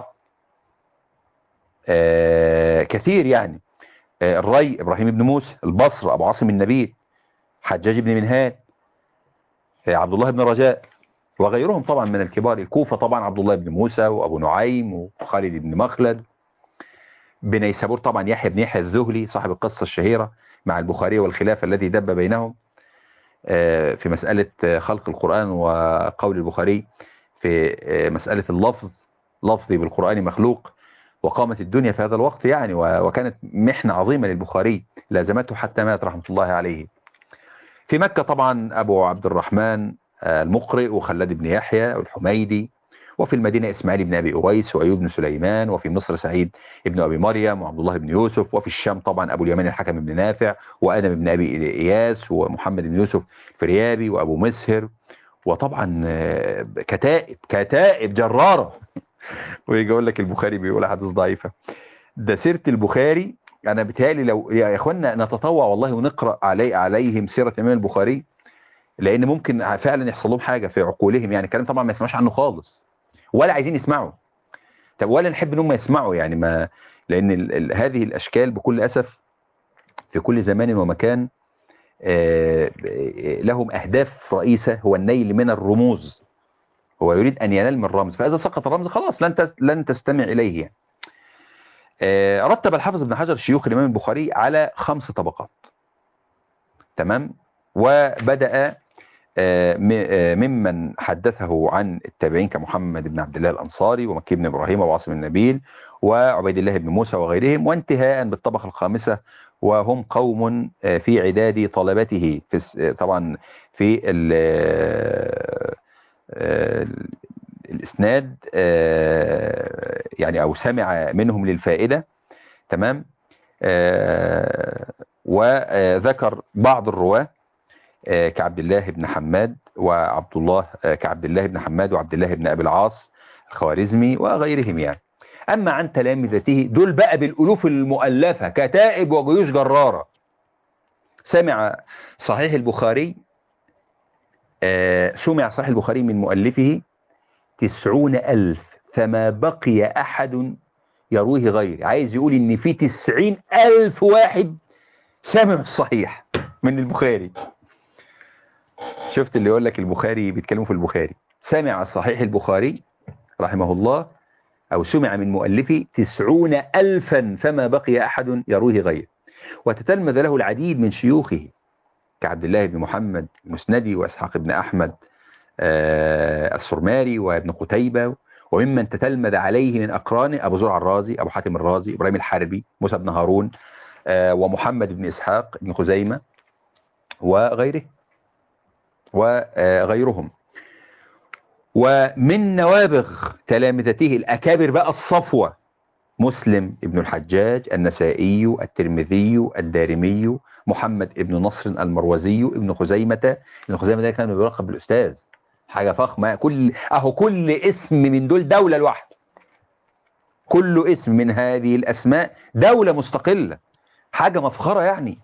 آه كثير يعني. آه الري إبراهيم بن موسى، البصر أبو عاصم النبيل، حجاج بن منهال، آه عبد الله بن رجاء وغيرهم طبعا من الكبار. الكوفة طبعا عبد الله بن موسى وأبو نعيم وخالد بن مخلد. بنيسابور طبعا يحيى بن يحيى الزهلي صاحب القصة الشهيرة مع البخاري والخلاف الذي دب بينهم في مسألة خلق القرآن وقول البخاري في مسألة اللفظ، لفظي بالقرآن مخلوق. وقامت الدنيا في هذا الوقت يعني، وكانت محنة عظيمة للبخاري لازمته حتى مات رحمة الله عليه. في مكة طبعا أبو عبد الرحمن المقرئ وخلاد بن يحيى والحميدي. وفي المدينة إسماعيل بن أبي أويس وأيوب بن سليمان. وفي مصر سعيد بن أبي مريم وعبد الله بن يوسف. وفي الشام طبعا أبو اليمان الحكم بن نافع وآدم بن أبي إياس ومحمد بن يوسف الفريابي وأبو مسهر. وطبعا كتائب كتائب جرارة. ويجي يقول لك البخاري بيقول حديث ضعيفة. ده سيرة البخاري أنا بتهيألي لو يا إخوانا نتطوع والله ونقرأ علي عليهم سيرة الإمام البخاري، لان ممكن فعلا يحصل لهم حاجه في عقولهم. يعني كلام طبعا ما يسمعش عنه خالص ولا عايزين يسمعوا، طب ولا نحب ان هم يسمعوا يعني. ما لان ال ال هذه الاشكال بكل اسف في كل زمان ومكان آه لهم اهداف رئيسه، هو النيل من الرموز. هو يريد ان ينال من الرمز، فاذا سقط الرمز خلاص لن لن تستمع اليه يعني. آه رتب الحافظ ابن حجر شيوخ الامام البخاري على خمس طبقات، تمام. وبدأ ممن حدثه عن التابعين كمحمد بن عبد الله الأنصاري ومكي بن إبراهيم وعاصم النبيل وعبيد الله بن موسى وغيرهم، وانتهاء بالطبقة الخامسة وهم قوم في عداد طلبته في طبعا في الإسناد يعني، أو سمع منهم للفائدة، تمام. وذكر بعض الرواة كعبد الله بن حماد وعبد الله كعبد الله بن حماد وعبد الله بن أبي العاص الخوارزمي وغيرهم يعني. أما عن تلامذته دول بقى بالألوف المؤلفة كتائب وجيوش جرارة. سمع صحيح البخاري سمع صحيح البخاري من مؤلفه تسعون ألف فما بقي أحد يرويه غير. عايز يقول إن في تسعين ألف واحد سمع الصحيح من البخاري. شفت اللي يقول لك البخاري بيتكلموا في البخاري. سمع صحيح البخاري رحمه الله أو سمع من مؤلفه تسعون ألفا فما بقي أحد يرويه غيره. وتتلمذ له العديد من شيوخه كعبد الله بن محمد المسندي وإسحاق بن أحمد آه السرماري وابن قتيبة. وممن تتلمذ عليه من أقرانه أبو زرع الرازي، أبو حاتم الرازي، إبراهيم الحربي، موسى بن هارون آه ومحمد بن إسحاق بن خزيمة وغيره وغيرهم. ومن نوابغ تلامذته الأكابر بقى الصفوة مسلم ابن الحجاج، النسائي، الترمذي، الدارمي، محمد ابن نصر المروزي، ابن خزيمة. ابن خزيمة ده كان بيلقب بالأستاذ، حاجة فخمة. كل أهو كل اسم من دول دولة لوحده. كل اسم من هذه الأسماء دولة مستقلة، حاجة مفخرة يعني،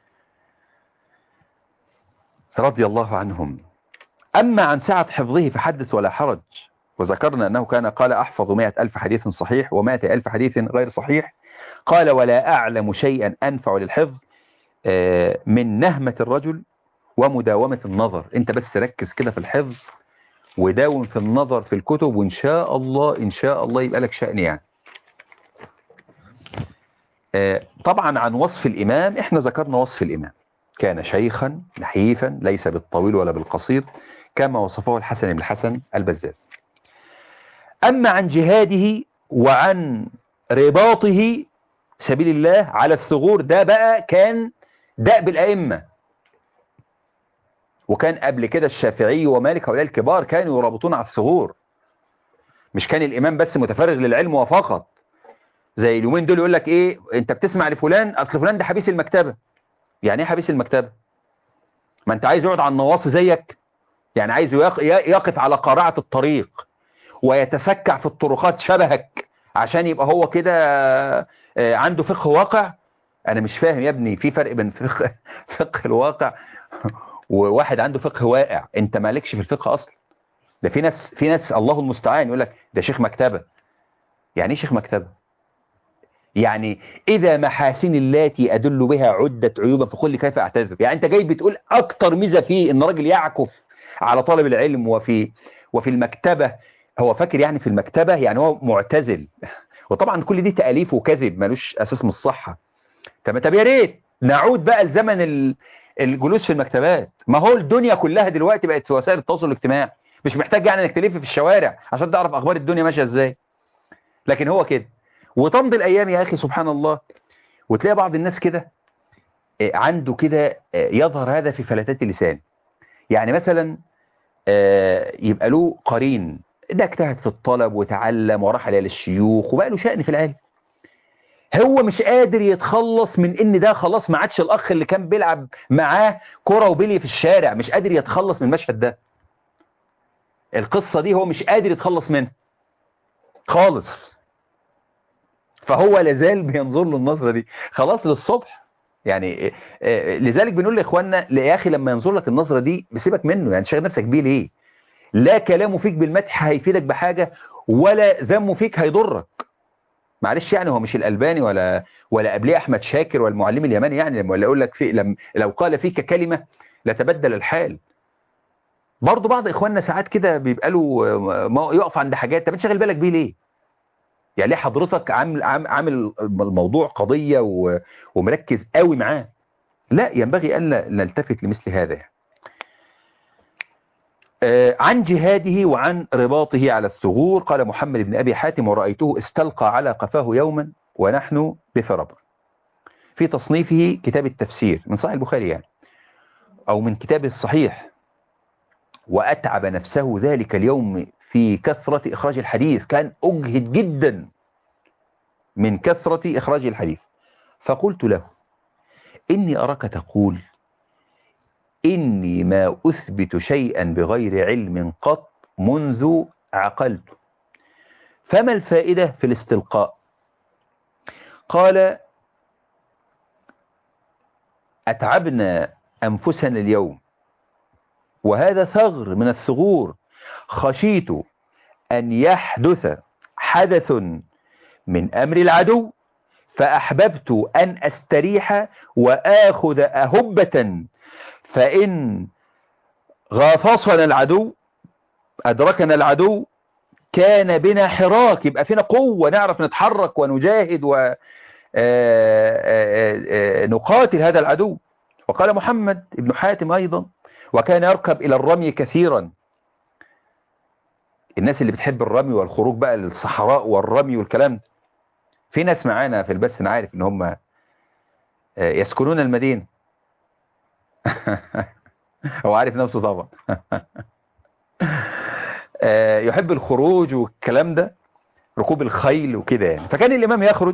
رضي الله عنهم. أما عن سعة حفظه فحدث ولا حرج، وذكرنا أنه كان قال أحفظ مائة ألف حديث صحيح ومائة ألف حديث غير صحيح. قال ولا أعلم شيئا أنفع للحفظ من نهمة الرجل ومداومة النظر. انت بس ركز كده في الحفظ وداوم في النظر في الكتب، وإن شاء الله إن شاء الله يبقى لك شأن يعني. طبعا عن وصف الإمام احنا ذكرنا وصف الإمام، كان شيخا نحيفا ليس بالطويل ولا بالقصير كما وصفه الحسن بن الحسن البزاز. أما عن جهاده وعن رباطه سبيل الله على الثغور، ده بقى كان دأب الأئمة، وكان قبل كده الشافعي ومالك هؤلاء الكبار كانوا يرابطون على الثغور، مش كان الإمام بس متفرغ للعلم وفقط. زي اليومين دول يقول لك ايه، انت بتسمع لفلان اصل فلان ده حبيس المكتبة. يعني ايه حبيس المكتبة؟ ما انت عايز يقعد على النواصي زيك، يعني عايز يقف على قارعة الطريق ويتسكع في الطرقات شبهك عشان يبقى هو كده عنده فقه واقع. انا مش فاهم يا ابني، في فرق بين فقه فقه الواقع وواحد عنده فقه واقع. انت مالكش في الفقه اصلا. ده في ناس في ناس الله المستعان يقول لك ده شيخ مكتبة. يعني ايه شيخ مكتبة؟ يعني إذا محاسن اللاتي أدل بها عدة عيوبا فقل لي كيف أعتذر. يعني أنت جاي بتقول أكتر ميزة فيه إن الراجل يعكف على طالب العلم وفي وفي المكتبة. هو فاكر يعني في المكتبة يعني هو معتزل، وطبعا كل دي تأليف وكذب ملوش أساس من الصحة. طب طب يا ريت نعود بقى لزمن الجلوس في المكتبات. ما هو الدنيا كلها دلوقتي بقت في وسائل التواصل الاجتماعي، مش محتاج يعني انك تلف في الشوارع عشان تعرف أخبار الدنيا ماشية إزاي. لكن هو كده، وتمضي الأيام يا أخي سبحان الله، وتلاقي بعض الناس كده عنده كده يظهر هذا في فلتات اللسان. يعني مثلا يبقى له قرين ده اجتهد في الطلب وتعلم وراح على الشيوخ وبقى له شأن في العلم، هو مش قادر يتخلص من ان ده خلاص ما عادش الأخ اللي كان بيلعب معاه كرة وبلي في الشارع، مش قادر يتخلص من المشهد ده. القصة دي هو مش قادر يتخلص منها خالص، فهو لازال بينظر له النظرة دي خلاص للصبح. يعني لذلك بنقول لاخواننا يا اخي لما ينظر لك النظرة دي بسيبك منه، يعني شاغل نفسك بيه ليه؟ لا كلامه فيك بالمدح هيفيدك بحاجة ولا ذمه فيك هيضرك. معلش يعني هو مش الألباني ولا ولا قبليه احمد شاكر والمعلم اليماني، يعني لما يقول لك في لم لو قال فيك كلمة لتبدل الحال. برضه بعض اخواننا ساعات كده بيبقى له يقف عند حاجات طب انت شاغل بالك بيه ليه؟ يعني ليه حضرتك عامل عامل الموضوع قضية ومركز قوي معاه؟ لا، ينبغي ألا نلتفت لمثل هذا. عن جهاده وعن رباطه على الثغور قال محمد بن أبي حاتم ورأيته استلقى على قفاه يوما ونحن بثربر. في تصنيفه كتاب التفسير من صحيح البخاري يعني أو من كتابه الصحيح، وأتعب نفسه ذلك اليوم في كثرة إخراج الحديث، كان أجهد جدا من كثرة إخراج الحديث. فقلت له إني أراك تقول إني ما أثبت شيئا بغير علم قط منذ عقلت، فما الفائدة في الاستلقاء؟ قال أتعبنا أنفسنا اليوم وهذا ثغر من الثغور، خشيت أن يحدث حدث من أمر العدو فأحببت أن أستريح وآخذ أهبة، فإن غافصنا العدو أدركنا العدو كان بنا حراك، يبقى فينا قوة نعرف نتحرك ونجاهد ونقاتل هذا العدو. وقال محمد بن حاتم أيضا وكان يركب إلى الرمي كثيرا. الناس اللي بتحب الرمي والخروج بقى للصحراء والرمي والكلام، في ناس معانا في البث انا عارف ان هم يسكنون المدينة. هو عارف نفسه طبعا. يحب الخروج والكلام ده، ركوب الخيل وكده يعني. فكان الإمام يخرج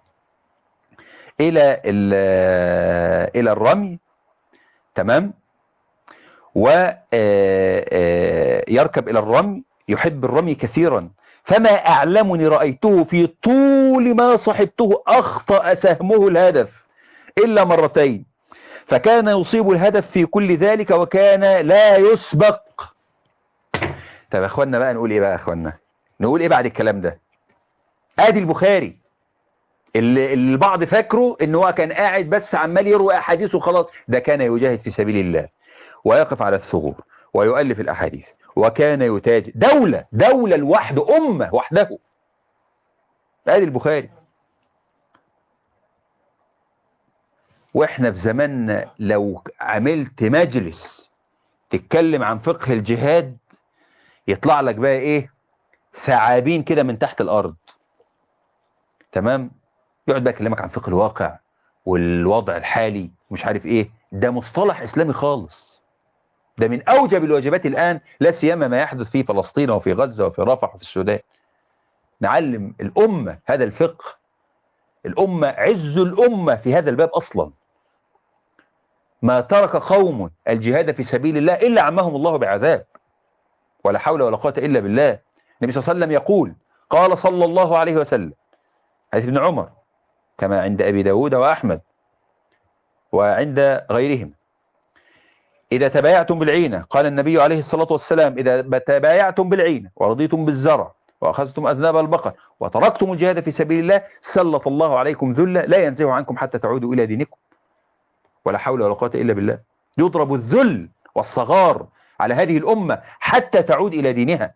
إلى إلى الرمي، تمام، ويركب إلى الرمي، يحب الرمي كثيرا، فما أعلمني رأيته في طول ما صحبته أخطأ سهمه الهدف إلا مرتين، فكان يصيب الهدف في كل ذلك وكان لا يسبق. طب يا أخوانا بقى نقول إيه بقى يا أخوانا؟ نقول إيه بعد الكلام ده؟ آدي البخاري اللي اللي البعض فاكره إن هو كان قاعد بس عمال يروي أحاديث وخلاص. ده كان يجاهد في سبيل الله ويقف على الثغور ويؤلف الأحاديث وكان يتاجر. دولة دولة لوحده، أمة وحده. آدي البخاري. واحنا في زماننا لو عملت مجلس تتكلم عن فقه الجهاد يطلع لك بقى ايه؟ ثعابين كده من تحت الارض. تمام؟ يقعد بقى يكلمك عن فقه الواقع والوضع الحالي مش عارف ايه. ده مصطلح اسلامي خالص. ده من اوجب الواجبات الان، لا سيما ما يحدث في فلسطين وفي غزة وفي رفح وفي السودان. نعلم الامة هذا الفقه. الامة عز الامة في هذا الباب اصلا. ما ترك قوم الجهاد في سبيل الله إلا عمهم الله بعذاب، ولا حول ولا قوة إلا بالله. النبي صلى الله عليه وسلم يقول، قال صلى الله عليه وسلم، حديث ابن عمر كما عند أبي داود وأحمد وعند غيرهم، إذا تبايعتم بالعينة، قال النبي عليه الصلاة والسلام، إذا تبايعتم بالعينة ورضيتم بالزرع وأخذتم أذناب البقر وتركتم الجهاد في سبيل الله سلط الله عليكم ذلة لا ينزع عنكم حتى تعودوا إلى دينكم، ولا حول ولا قوة إلا بالله. يضرب الذل والصغار على هذه الأمة حتى تعود إلى دينها.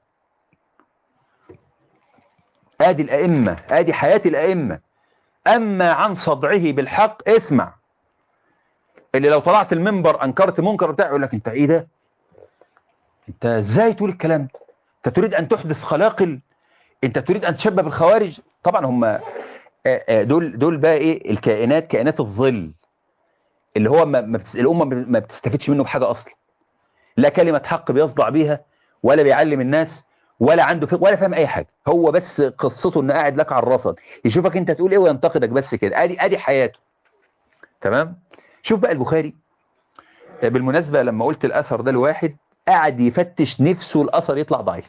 آدي الأئمة، آدي حياة الأئمة. أما عن صدعه بالحق اسمع، اللي لو طلعت المنبر أنكرت منكر بتاعه يقول لك أنت إيه ده؟ أنت إزاي تقول الكلام؟ أنت تريد أن تحدث خلاقل؟ أنت تريد أن تشبه بالخوارج؟ طبعا هم دول دول بقى إيه؟ الكائنات، كائنات الظل اللي هو ما ما بتس... الأمة ما بتستفدش منه بحاجة أصلا. لا كلمة حق بيصدع بيها، ولا بيعلم الناس، ولا عنده فقه، ولا فاهم أي حاجة. هو بس قصته إنه قاعد لك على الرصد، يشوفك أنت تقول إيه وينتقدك بس كده. أدي أدي حياته. تمام؟ شوف بقى البخاري بالمناسبة، لما قلت الأثر ده الواحد قاعد يفتش نفسه الأثر يطلع ضعيف.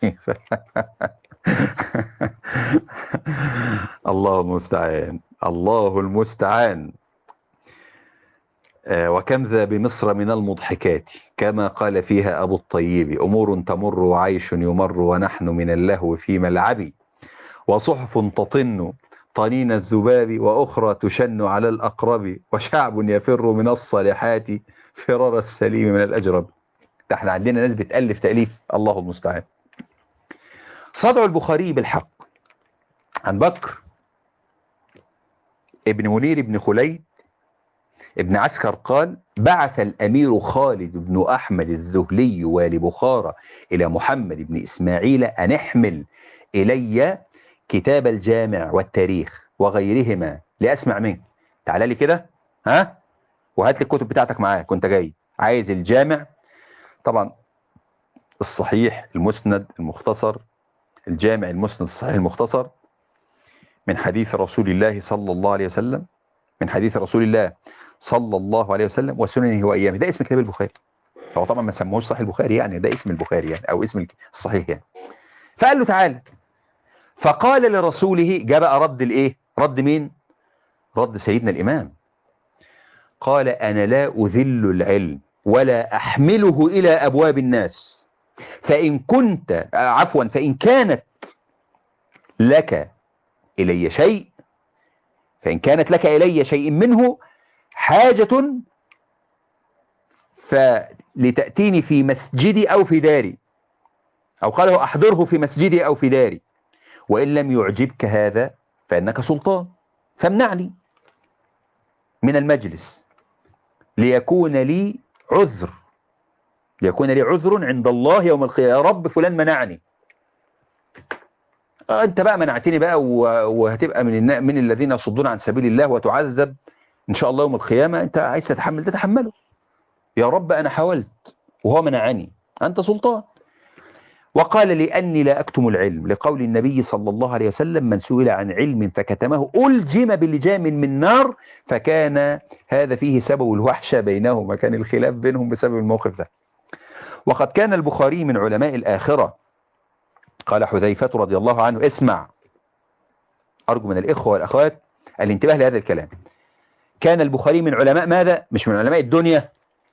الله المستعان، الله المستعان. وكم ذا بمصر من المضحكات كما قال فيها أبو الطيب، أمور تمر وعيش يمر ونحن من اللهو في ملعب، وصحف تطن طنين الذباب وأخرى تشن على الأقرب، وشعب يفر من الصالحات فرار السليم من الأجرب. ده احنا عندنا ناس بتألف تأليف، الله المستعان. صدع البخاري بالحق عن بكر ابن منير ابن خليد ابن عسكر قال: بعث الأمير خالد بن أحمد الذهلي والي بخارى إلى محمد بن إسماعيل أن احمل إلي كتاب الجامع والتاريخ وغيرهما لأسمع منك. تعال لي كده ها وهات لي الكتب بتاعتك معاك كنت جاي. عايز الجامع طبعا، الصحيح، المسند، المختصر. الجامع، المسند، الصحيح، المختصر، من حديث رسول الله صلى الله عليه وسلم، من حديث رسول الله صلى الله عليه وسلم وسننه وأيامه. ده اسم كتاب البخاري. هو طبعا ما سموهوش صحيح البخاري يعني، ده اسم البخاري يعني، أو اسم الصحيح يعني. فقال له تعالى، فقال لرسوله، جاء بقى رد الايه؟ رد مين؟ رد سيدنا الإمام. قال: أنا لا أذل العلم ولا أحمله إلى أبواب الناس، فإن كنت عفوا فإن كانت لك إلي شيء فإن كانت لك إلي شيء منه حاجة فلتأتيني في مسجدي أو في داري، أو قاله أحضره في مسجدي أو في داري، وإن لم يعجبك هذا فإنك سلطان فامنعني من المجلس ليكون لي عذر، ليكون لي عذر عند الله يوم القيامة. يا رب فلان منعني، أنت بقى منعتني بقى وهتبقى من من الذين يصدون عن سبيل الله وتعذب إن شاء الله يوم القيامة. أنت عايز تتحمل تتحمله. يا رب أنا حاولت وهو منعني، أنت سلطان. وقال: لأني لا أكتم العلم، لقول النبي صلى الله عليه وسلم: من سئل عن علم فكتمه ألجم بلجام من نار، فكان هذا فيه سبب الوحشة بينهما، كان الخلاف بينهم بسبب الموقف ده. وقد كان البخاري من علماء الآخرة قال حذيفة رضي الله عنه، اسمع، أرجو من الإخوة والأخوات الانتباه لهذا الكلام. كان البخاري من علماء ماذا؟ مش من علماء الدنيا،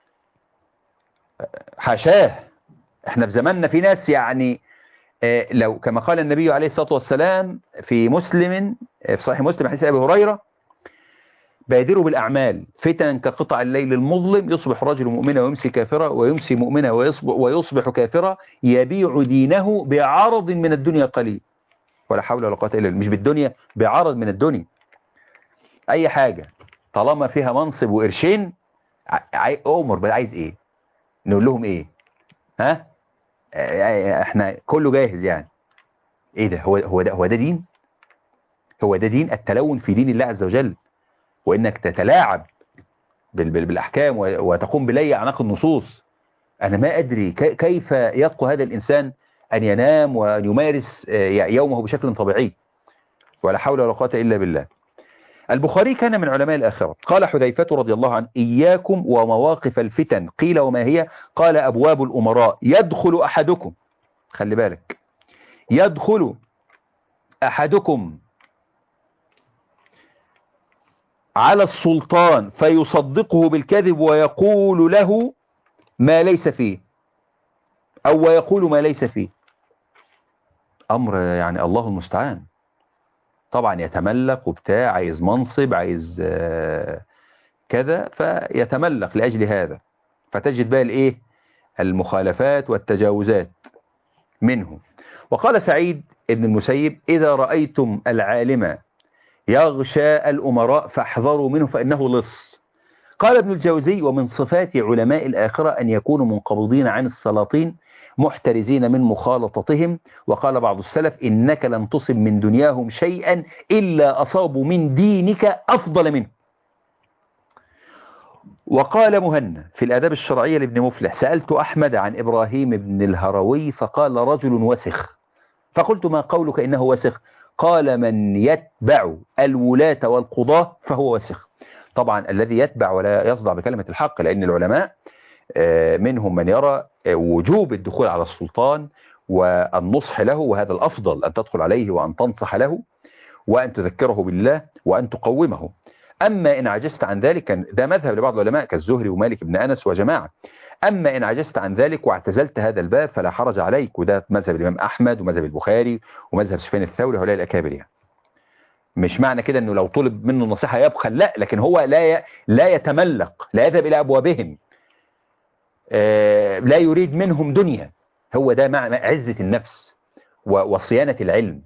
حاشاه. احنا في زماننا في ناس يعني اه لو كما قال النبي عليه الصلاة والسلام في مسلم، في صحيح مسلم حديث أبي هريرة: بادروا بالأعمال فتنا كقطع الليل المظلم، يصبح رجل مؤمنا ويمسي كافرا، ويمسي مؤمنا ويصبح, ويصبح كافرا، يبيع دينه بعرض من الدنيا قليل. ولا حول ولا قوة إلا بالله. مش بالدنيا، بعرض من الدنيا. أي حاجة طالما فيها منصب وقرشين، عاي... أمر بقى، عايز إيه؟ نقول لهم إيه؟ ها؟ احنا كله جاهز يعني. ايه ده؟ هو هو ده هو ده دين؟ هو ده دين؟ التلون في دين الله عز وجل، وانك تتلاعب بال بال بالاحكام وتقوم بلي اعناق النصوص. انا ما ادري كيف يتقى هذا الانسان ان ينام وان يمارس يومه بشكل طبيعي. ولا حول ولا قوة الا بالله. البخاري كان من علماء الآخرة. قال حذيفة رضي الله عنه: إياكم ومواقف الفتن. قيل وما هي؟ قال: أبواب الأمراء. يدخل أحدكم، خلي بالك، يدخل أحدكم على السلطان فيصدقه بالكذب ويقول له ما ليس فيه، أو ويقول ما ليس فيه. أمر يعني الله المستعان. طبعا يتملق وبتاع، عايز منصب، عايز كذا، فيتملق لأجل هذا، فتجد بقى الإيه؟ المخالفات والتجاوزات منه. وقال سعيد ابن المسيب: إذا رأيتم العالم يغشى الأمراء فاحذروا منه فإنه لص. قال ابن الجوزي: ومن صفات علماء الآخرة أن يكونوا منقبضين عن السلاطين محترزين من مخالطتهم. وقال بعض السلف: إنك لن تصب من دنياهم شيئا إلا أصابوا من دينك أفضل منه. وقال مهنا في الآداب الشرعية لابن مفلح: سألت أحمد عن إبراهيم بن الهروي فقال: رجل وسخ. فقلت: ما قولك إنه وسخ؟ قال: من يتبع الولاة والقضاة فهو وسخ. طبعا الذي يتبع ولا يصدع بكلمة الحق، لأن العلماء منهم من يرى وجوب الدخول على السلطان والنصح له، وهذا الأفضل، أن تدخل عليه وأن تنصح له وأن تذكره بالله وأن تقومه. أما إن عجزت عن ذلك، كان ده مذهب لبعض العلماء كالزهري ومالك بن أنس وجماعة. أما إن عجزت عن ذلك واعتزلت هذا الباب فلا حرج عليك. وده مذهب الإمام أحمد ومذهب البخاري ومذهب سفيان الثوري، هؤلاء الأكابر يعني. مش معنى كده أنه لو طلب منه النصيحة يبخل، لا، لكن هو لا ي... لا يتملق، لا يذهب إلى أبوابهم، آه لا يريد منهم دنيا. هو ده معنى عزة النفس و... وصيانة العلم.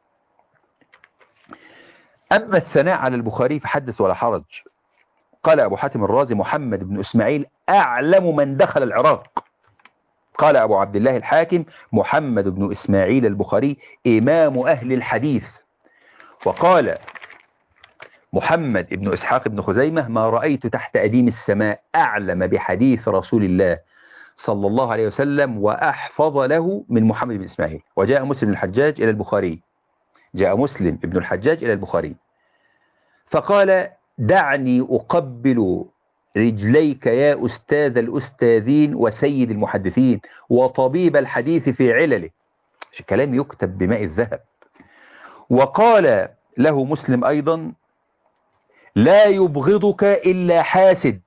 أما الثناء على البخاري فحدث ولا حرج. قال أبو حاتم الرازي: محمد بن إسماعيل أعلم من دخل العراق. قال أبو عبد الله الحاكم: محمد بن إسماعيل البخاري إمام أهل الحديث. وقال محمد بن إسحاق بن خزيمة: ما رأيت تحت أديم السماء أعلم بحديث رسول الله صلى الله عليه وسلم وأحفظ له من محمد بن إسماعيل. وجاء مسلم الحجاج إلى البخاري، جاء مسلم بن الحجاج إلى البخاري فقال: دعني أقبل رجليك يا أستاذ الأستاذين وسيد المحدثين وطبيب الحديث في علله. كلام يكتب بماء الذهب. وقال له مسلم أيضا: لا يبغضك إلا حاسد.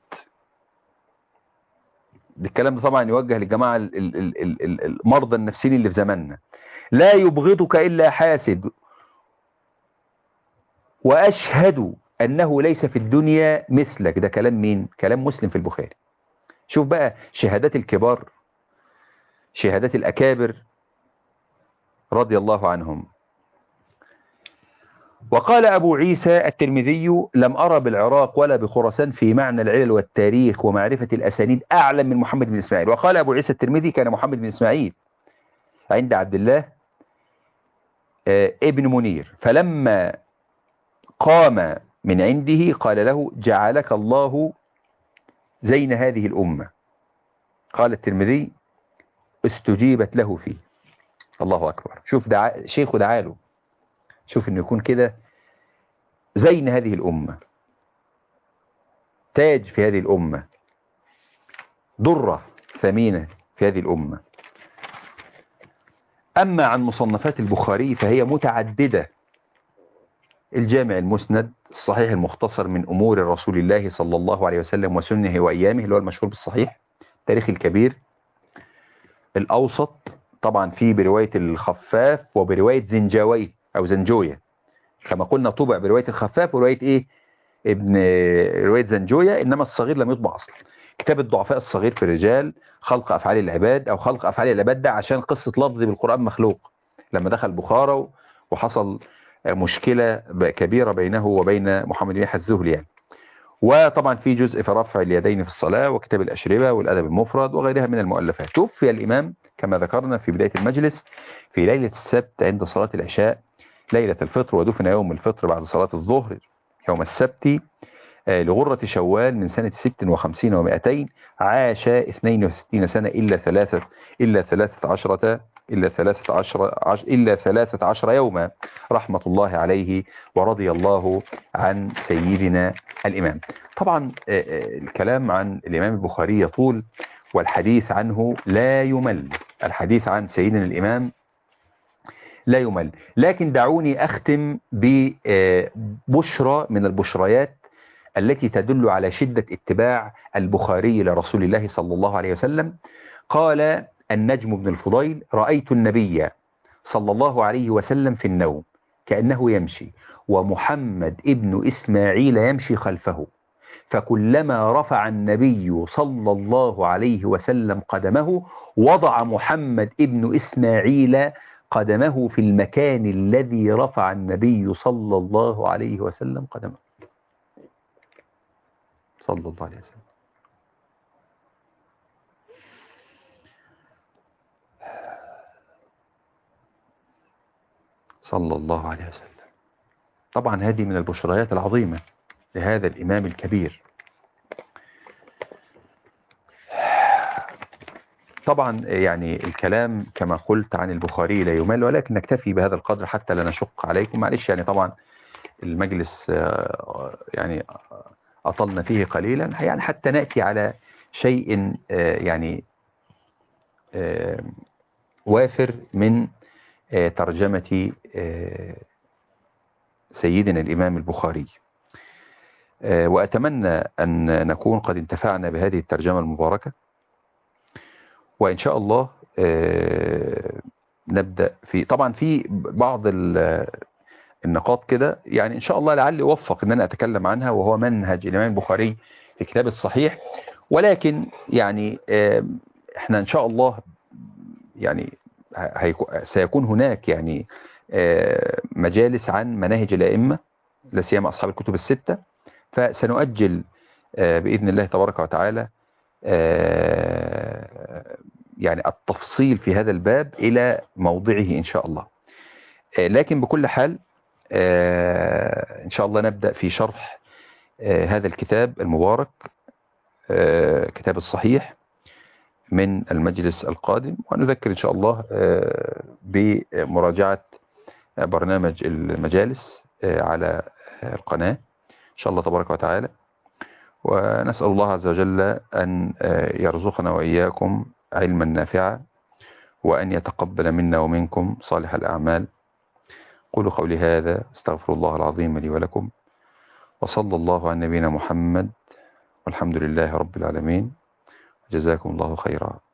الكلام ده طبعا يوجه للجماعة المرضى النفسيين اللي في زماننا. لا يبغضك إلا حاسد، وأشهد أنه ليس في الدنيا مثلك. ده كلام مين؟ كلام مسلم في البخاري. شوف بقى شهادات الكبار، شهادات الأكابر رضي الله عنهم. وقال أبو عيسى الترمذي: لم أرى بالعراق ولا بخراسان في معنى العلل والتاريخ ومعرفة الأسانيد أعلم من محمد بن إسماعيل. وقال أبو عيسى الترمذي: كان محمد بن إسماعيل عند عبد الله ابن منير، فلما قام من عنده قال له: جعلك الله زين هذه الأمة. قال الترمذي: استجيبت له فيه. الله أكبر. شوف دعا شيخه دعاله، شوف إنه يكون كده زين هذه الأمة، تاج في هذه الأمة، درة ثمينة في هذه الأمة. أما عن مصنفات البخاري فهي متعددة: الجامع المسند، الصحيح المختصر من أمور رسول الله صلى الله عليه وسلم وسنه وأيامه اللي هو المشهور بالصحيح، التاريخ الكبير، الأوسط طبعا فيه برواية الخفاف وبرواية زنجاوي أو زنجوية، كما قلنا طبع برواية الخفاف ورواية إيه ابن رواية زنجوية، إنما الصغير لم يطبع أصلا. كتاب الضعفاء الصغير في الرجال، خلق أفعال العباد أو خلق أفعال العباد، ده عشان قصة لفظ بالقرآن مخلوق لما دخل بخارى وحصل مشكلة كبيرة بينه وبين محمد بن يحيى الزهري يعني. وطبعا في جزء في رفع اليدين في الصلاة، وكتاب الأشربة والأدب المفرد وغيرها من المؤلفات. توفي الإمام كما ذكرنا في بداية المجلس في ليلة السبت عند صلاة العشاء ليلة الفطر، ودفن يوم الفطر بعد صلاة الظهر يوم السبت لغرة شوال من سنة ست وخمسين ومائتين، عاش اثنين وستين سنة إلا ثلاثة إلا ثلاثة عشرة إلا ثلاثة عشر عش إلا ثلاثة عشر يوما، رحمة الله عليه ورضي الله عن سيدنا الإمام. طبعا الكلام عن الإمام البخاري يطول والحديث عنه لا يمل، الحديث عن سيدنا الإمام لا يمل، لكن دعوني أختم ببشرى من البشريات التي تدل على شدة اتباع البخاري لرسول الله صلى الله عليه وسلم. قال النجم بن الفضيل: رأيت النبي صلى الله عليه وسلم في النوم كأنه يمشي، ومحمد ابن إسماعيل يمشي خلفه، فكلما رفع النبي صلى الله عليه وسلم قدمه وضع محمد ابن إسماعيل قدمه في المكان الذي رفع النبي صلى الله عليه وسلم قدمه صلى الله عليه وسلم. صلى الله عليه وسلم. طبعا هذه من البشريات العظيمة لهذا الإمام الكبير. طبعا يعني الكلام كما قلت عن البخاري لا يمل، ولكن نكتفي بهذا القدر حتى لا نشق عليكم، معلش يعني. طبعا المجلس يعني أطلنا فيه قليلا يعني حتى نأتي على شيء يعني وافر من ترجمة سيدنا الإمام البخاري. وأتمنى أن نكون قد انتفعنا بهذه الترجمة المباركة، وإن شاء الله نبدأ في طبعا في بعض النقاط كده يعني إن شاء الله لعل أوفق أن أنا أتكلم عنها، وهو منهج الإمام البخاري في كتاب الصحيح. ولكن يعني احنا إن شاء الله يعني سيكون هناك يعني مجالس عن مناهج الأئمة لا سيما أصحاب الكتب الستة، فسنؤجل بإذن الله تبارك وتعالى يعني التفصيل في هذا الباب إلى موضعه إن شاء الله. لكن بكل حال إن شاء الله نبدأ في شرح هذا الكتاب المبارك كتاب الصحيح من المجلس القادم، ونذكر إن شاء الله بمراجعة برنامج المجالس على القناة إن شاء الله تبارك وتعالى. ونسأل الله عز وجل أن يرزقنا وإياكم علما نافعا، وأن يتقبل منا ومنكم صالح الأعمال. قولوا قولي هذا، استغفر الله العظيم لي ولكم، وصلى الله على نبينا محمد، والحمد لله رب العالمين، جزاكم الله خيرا.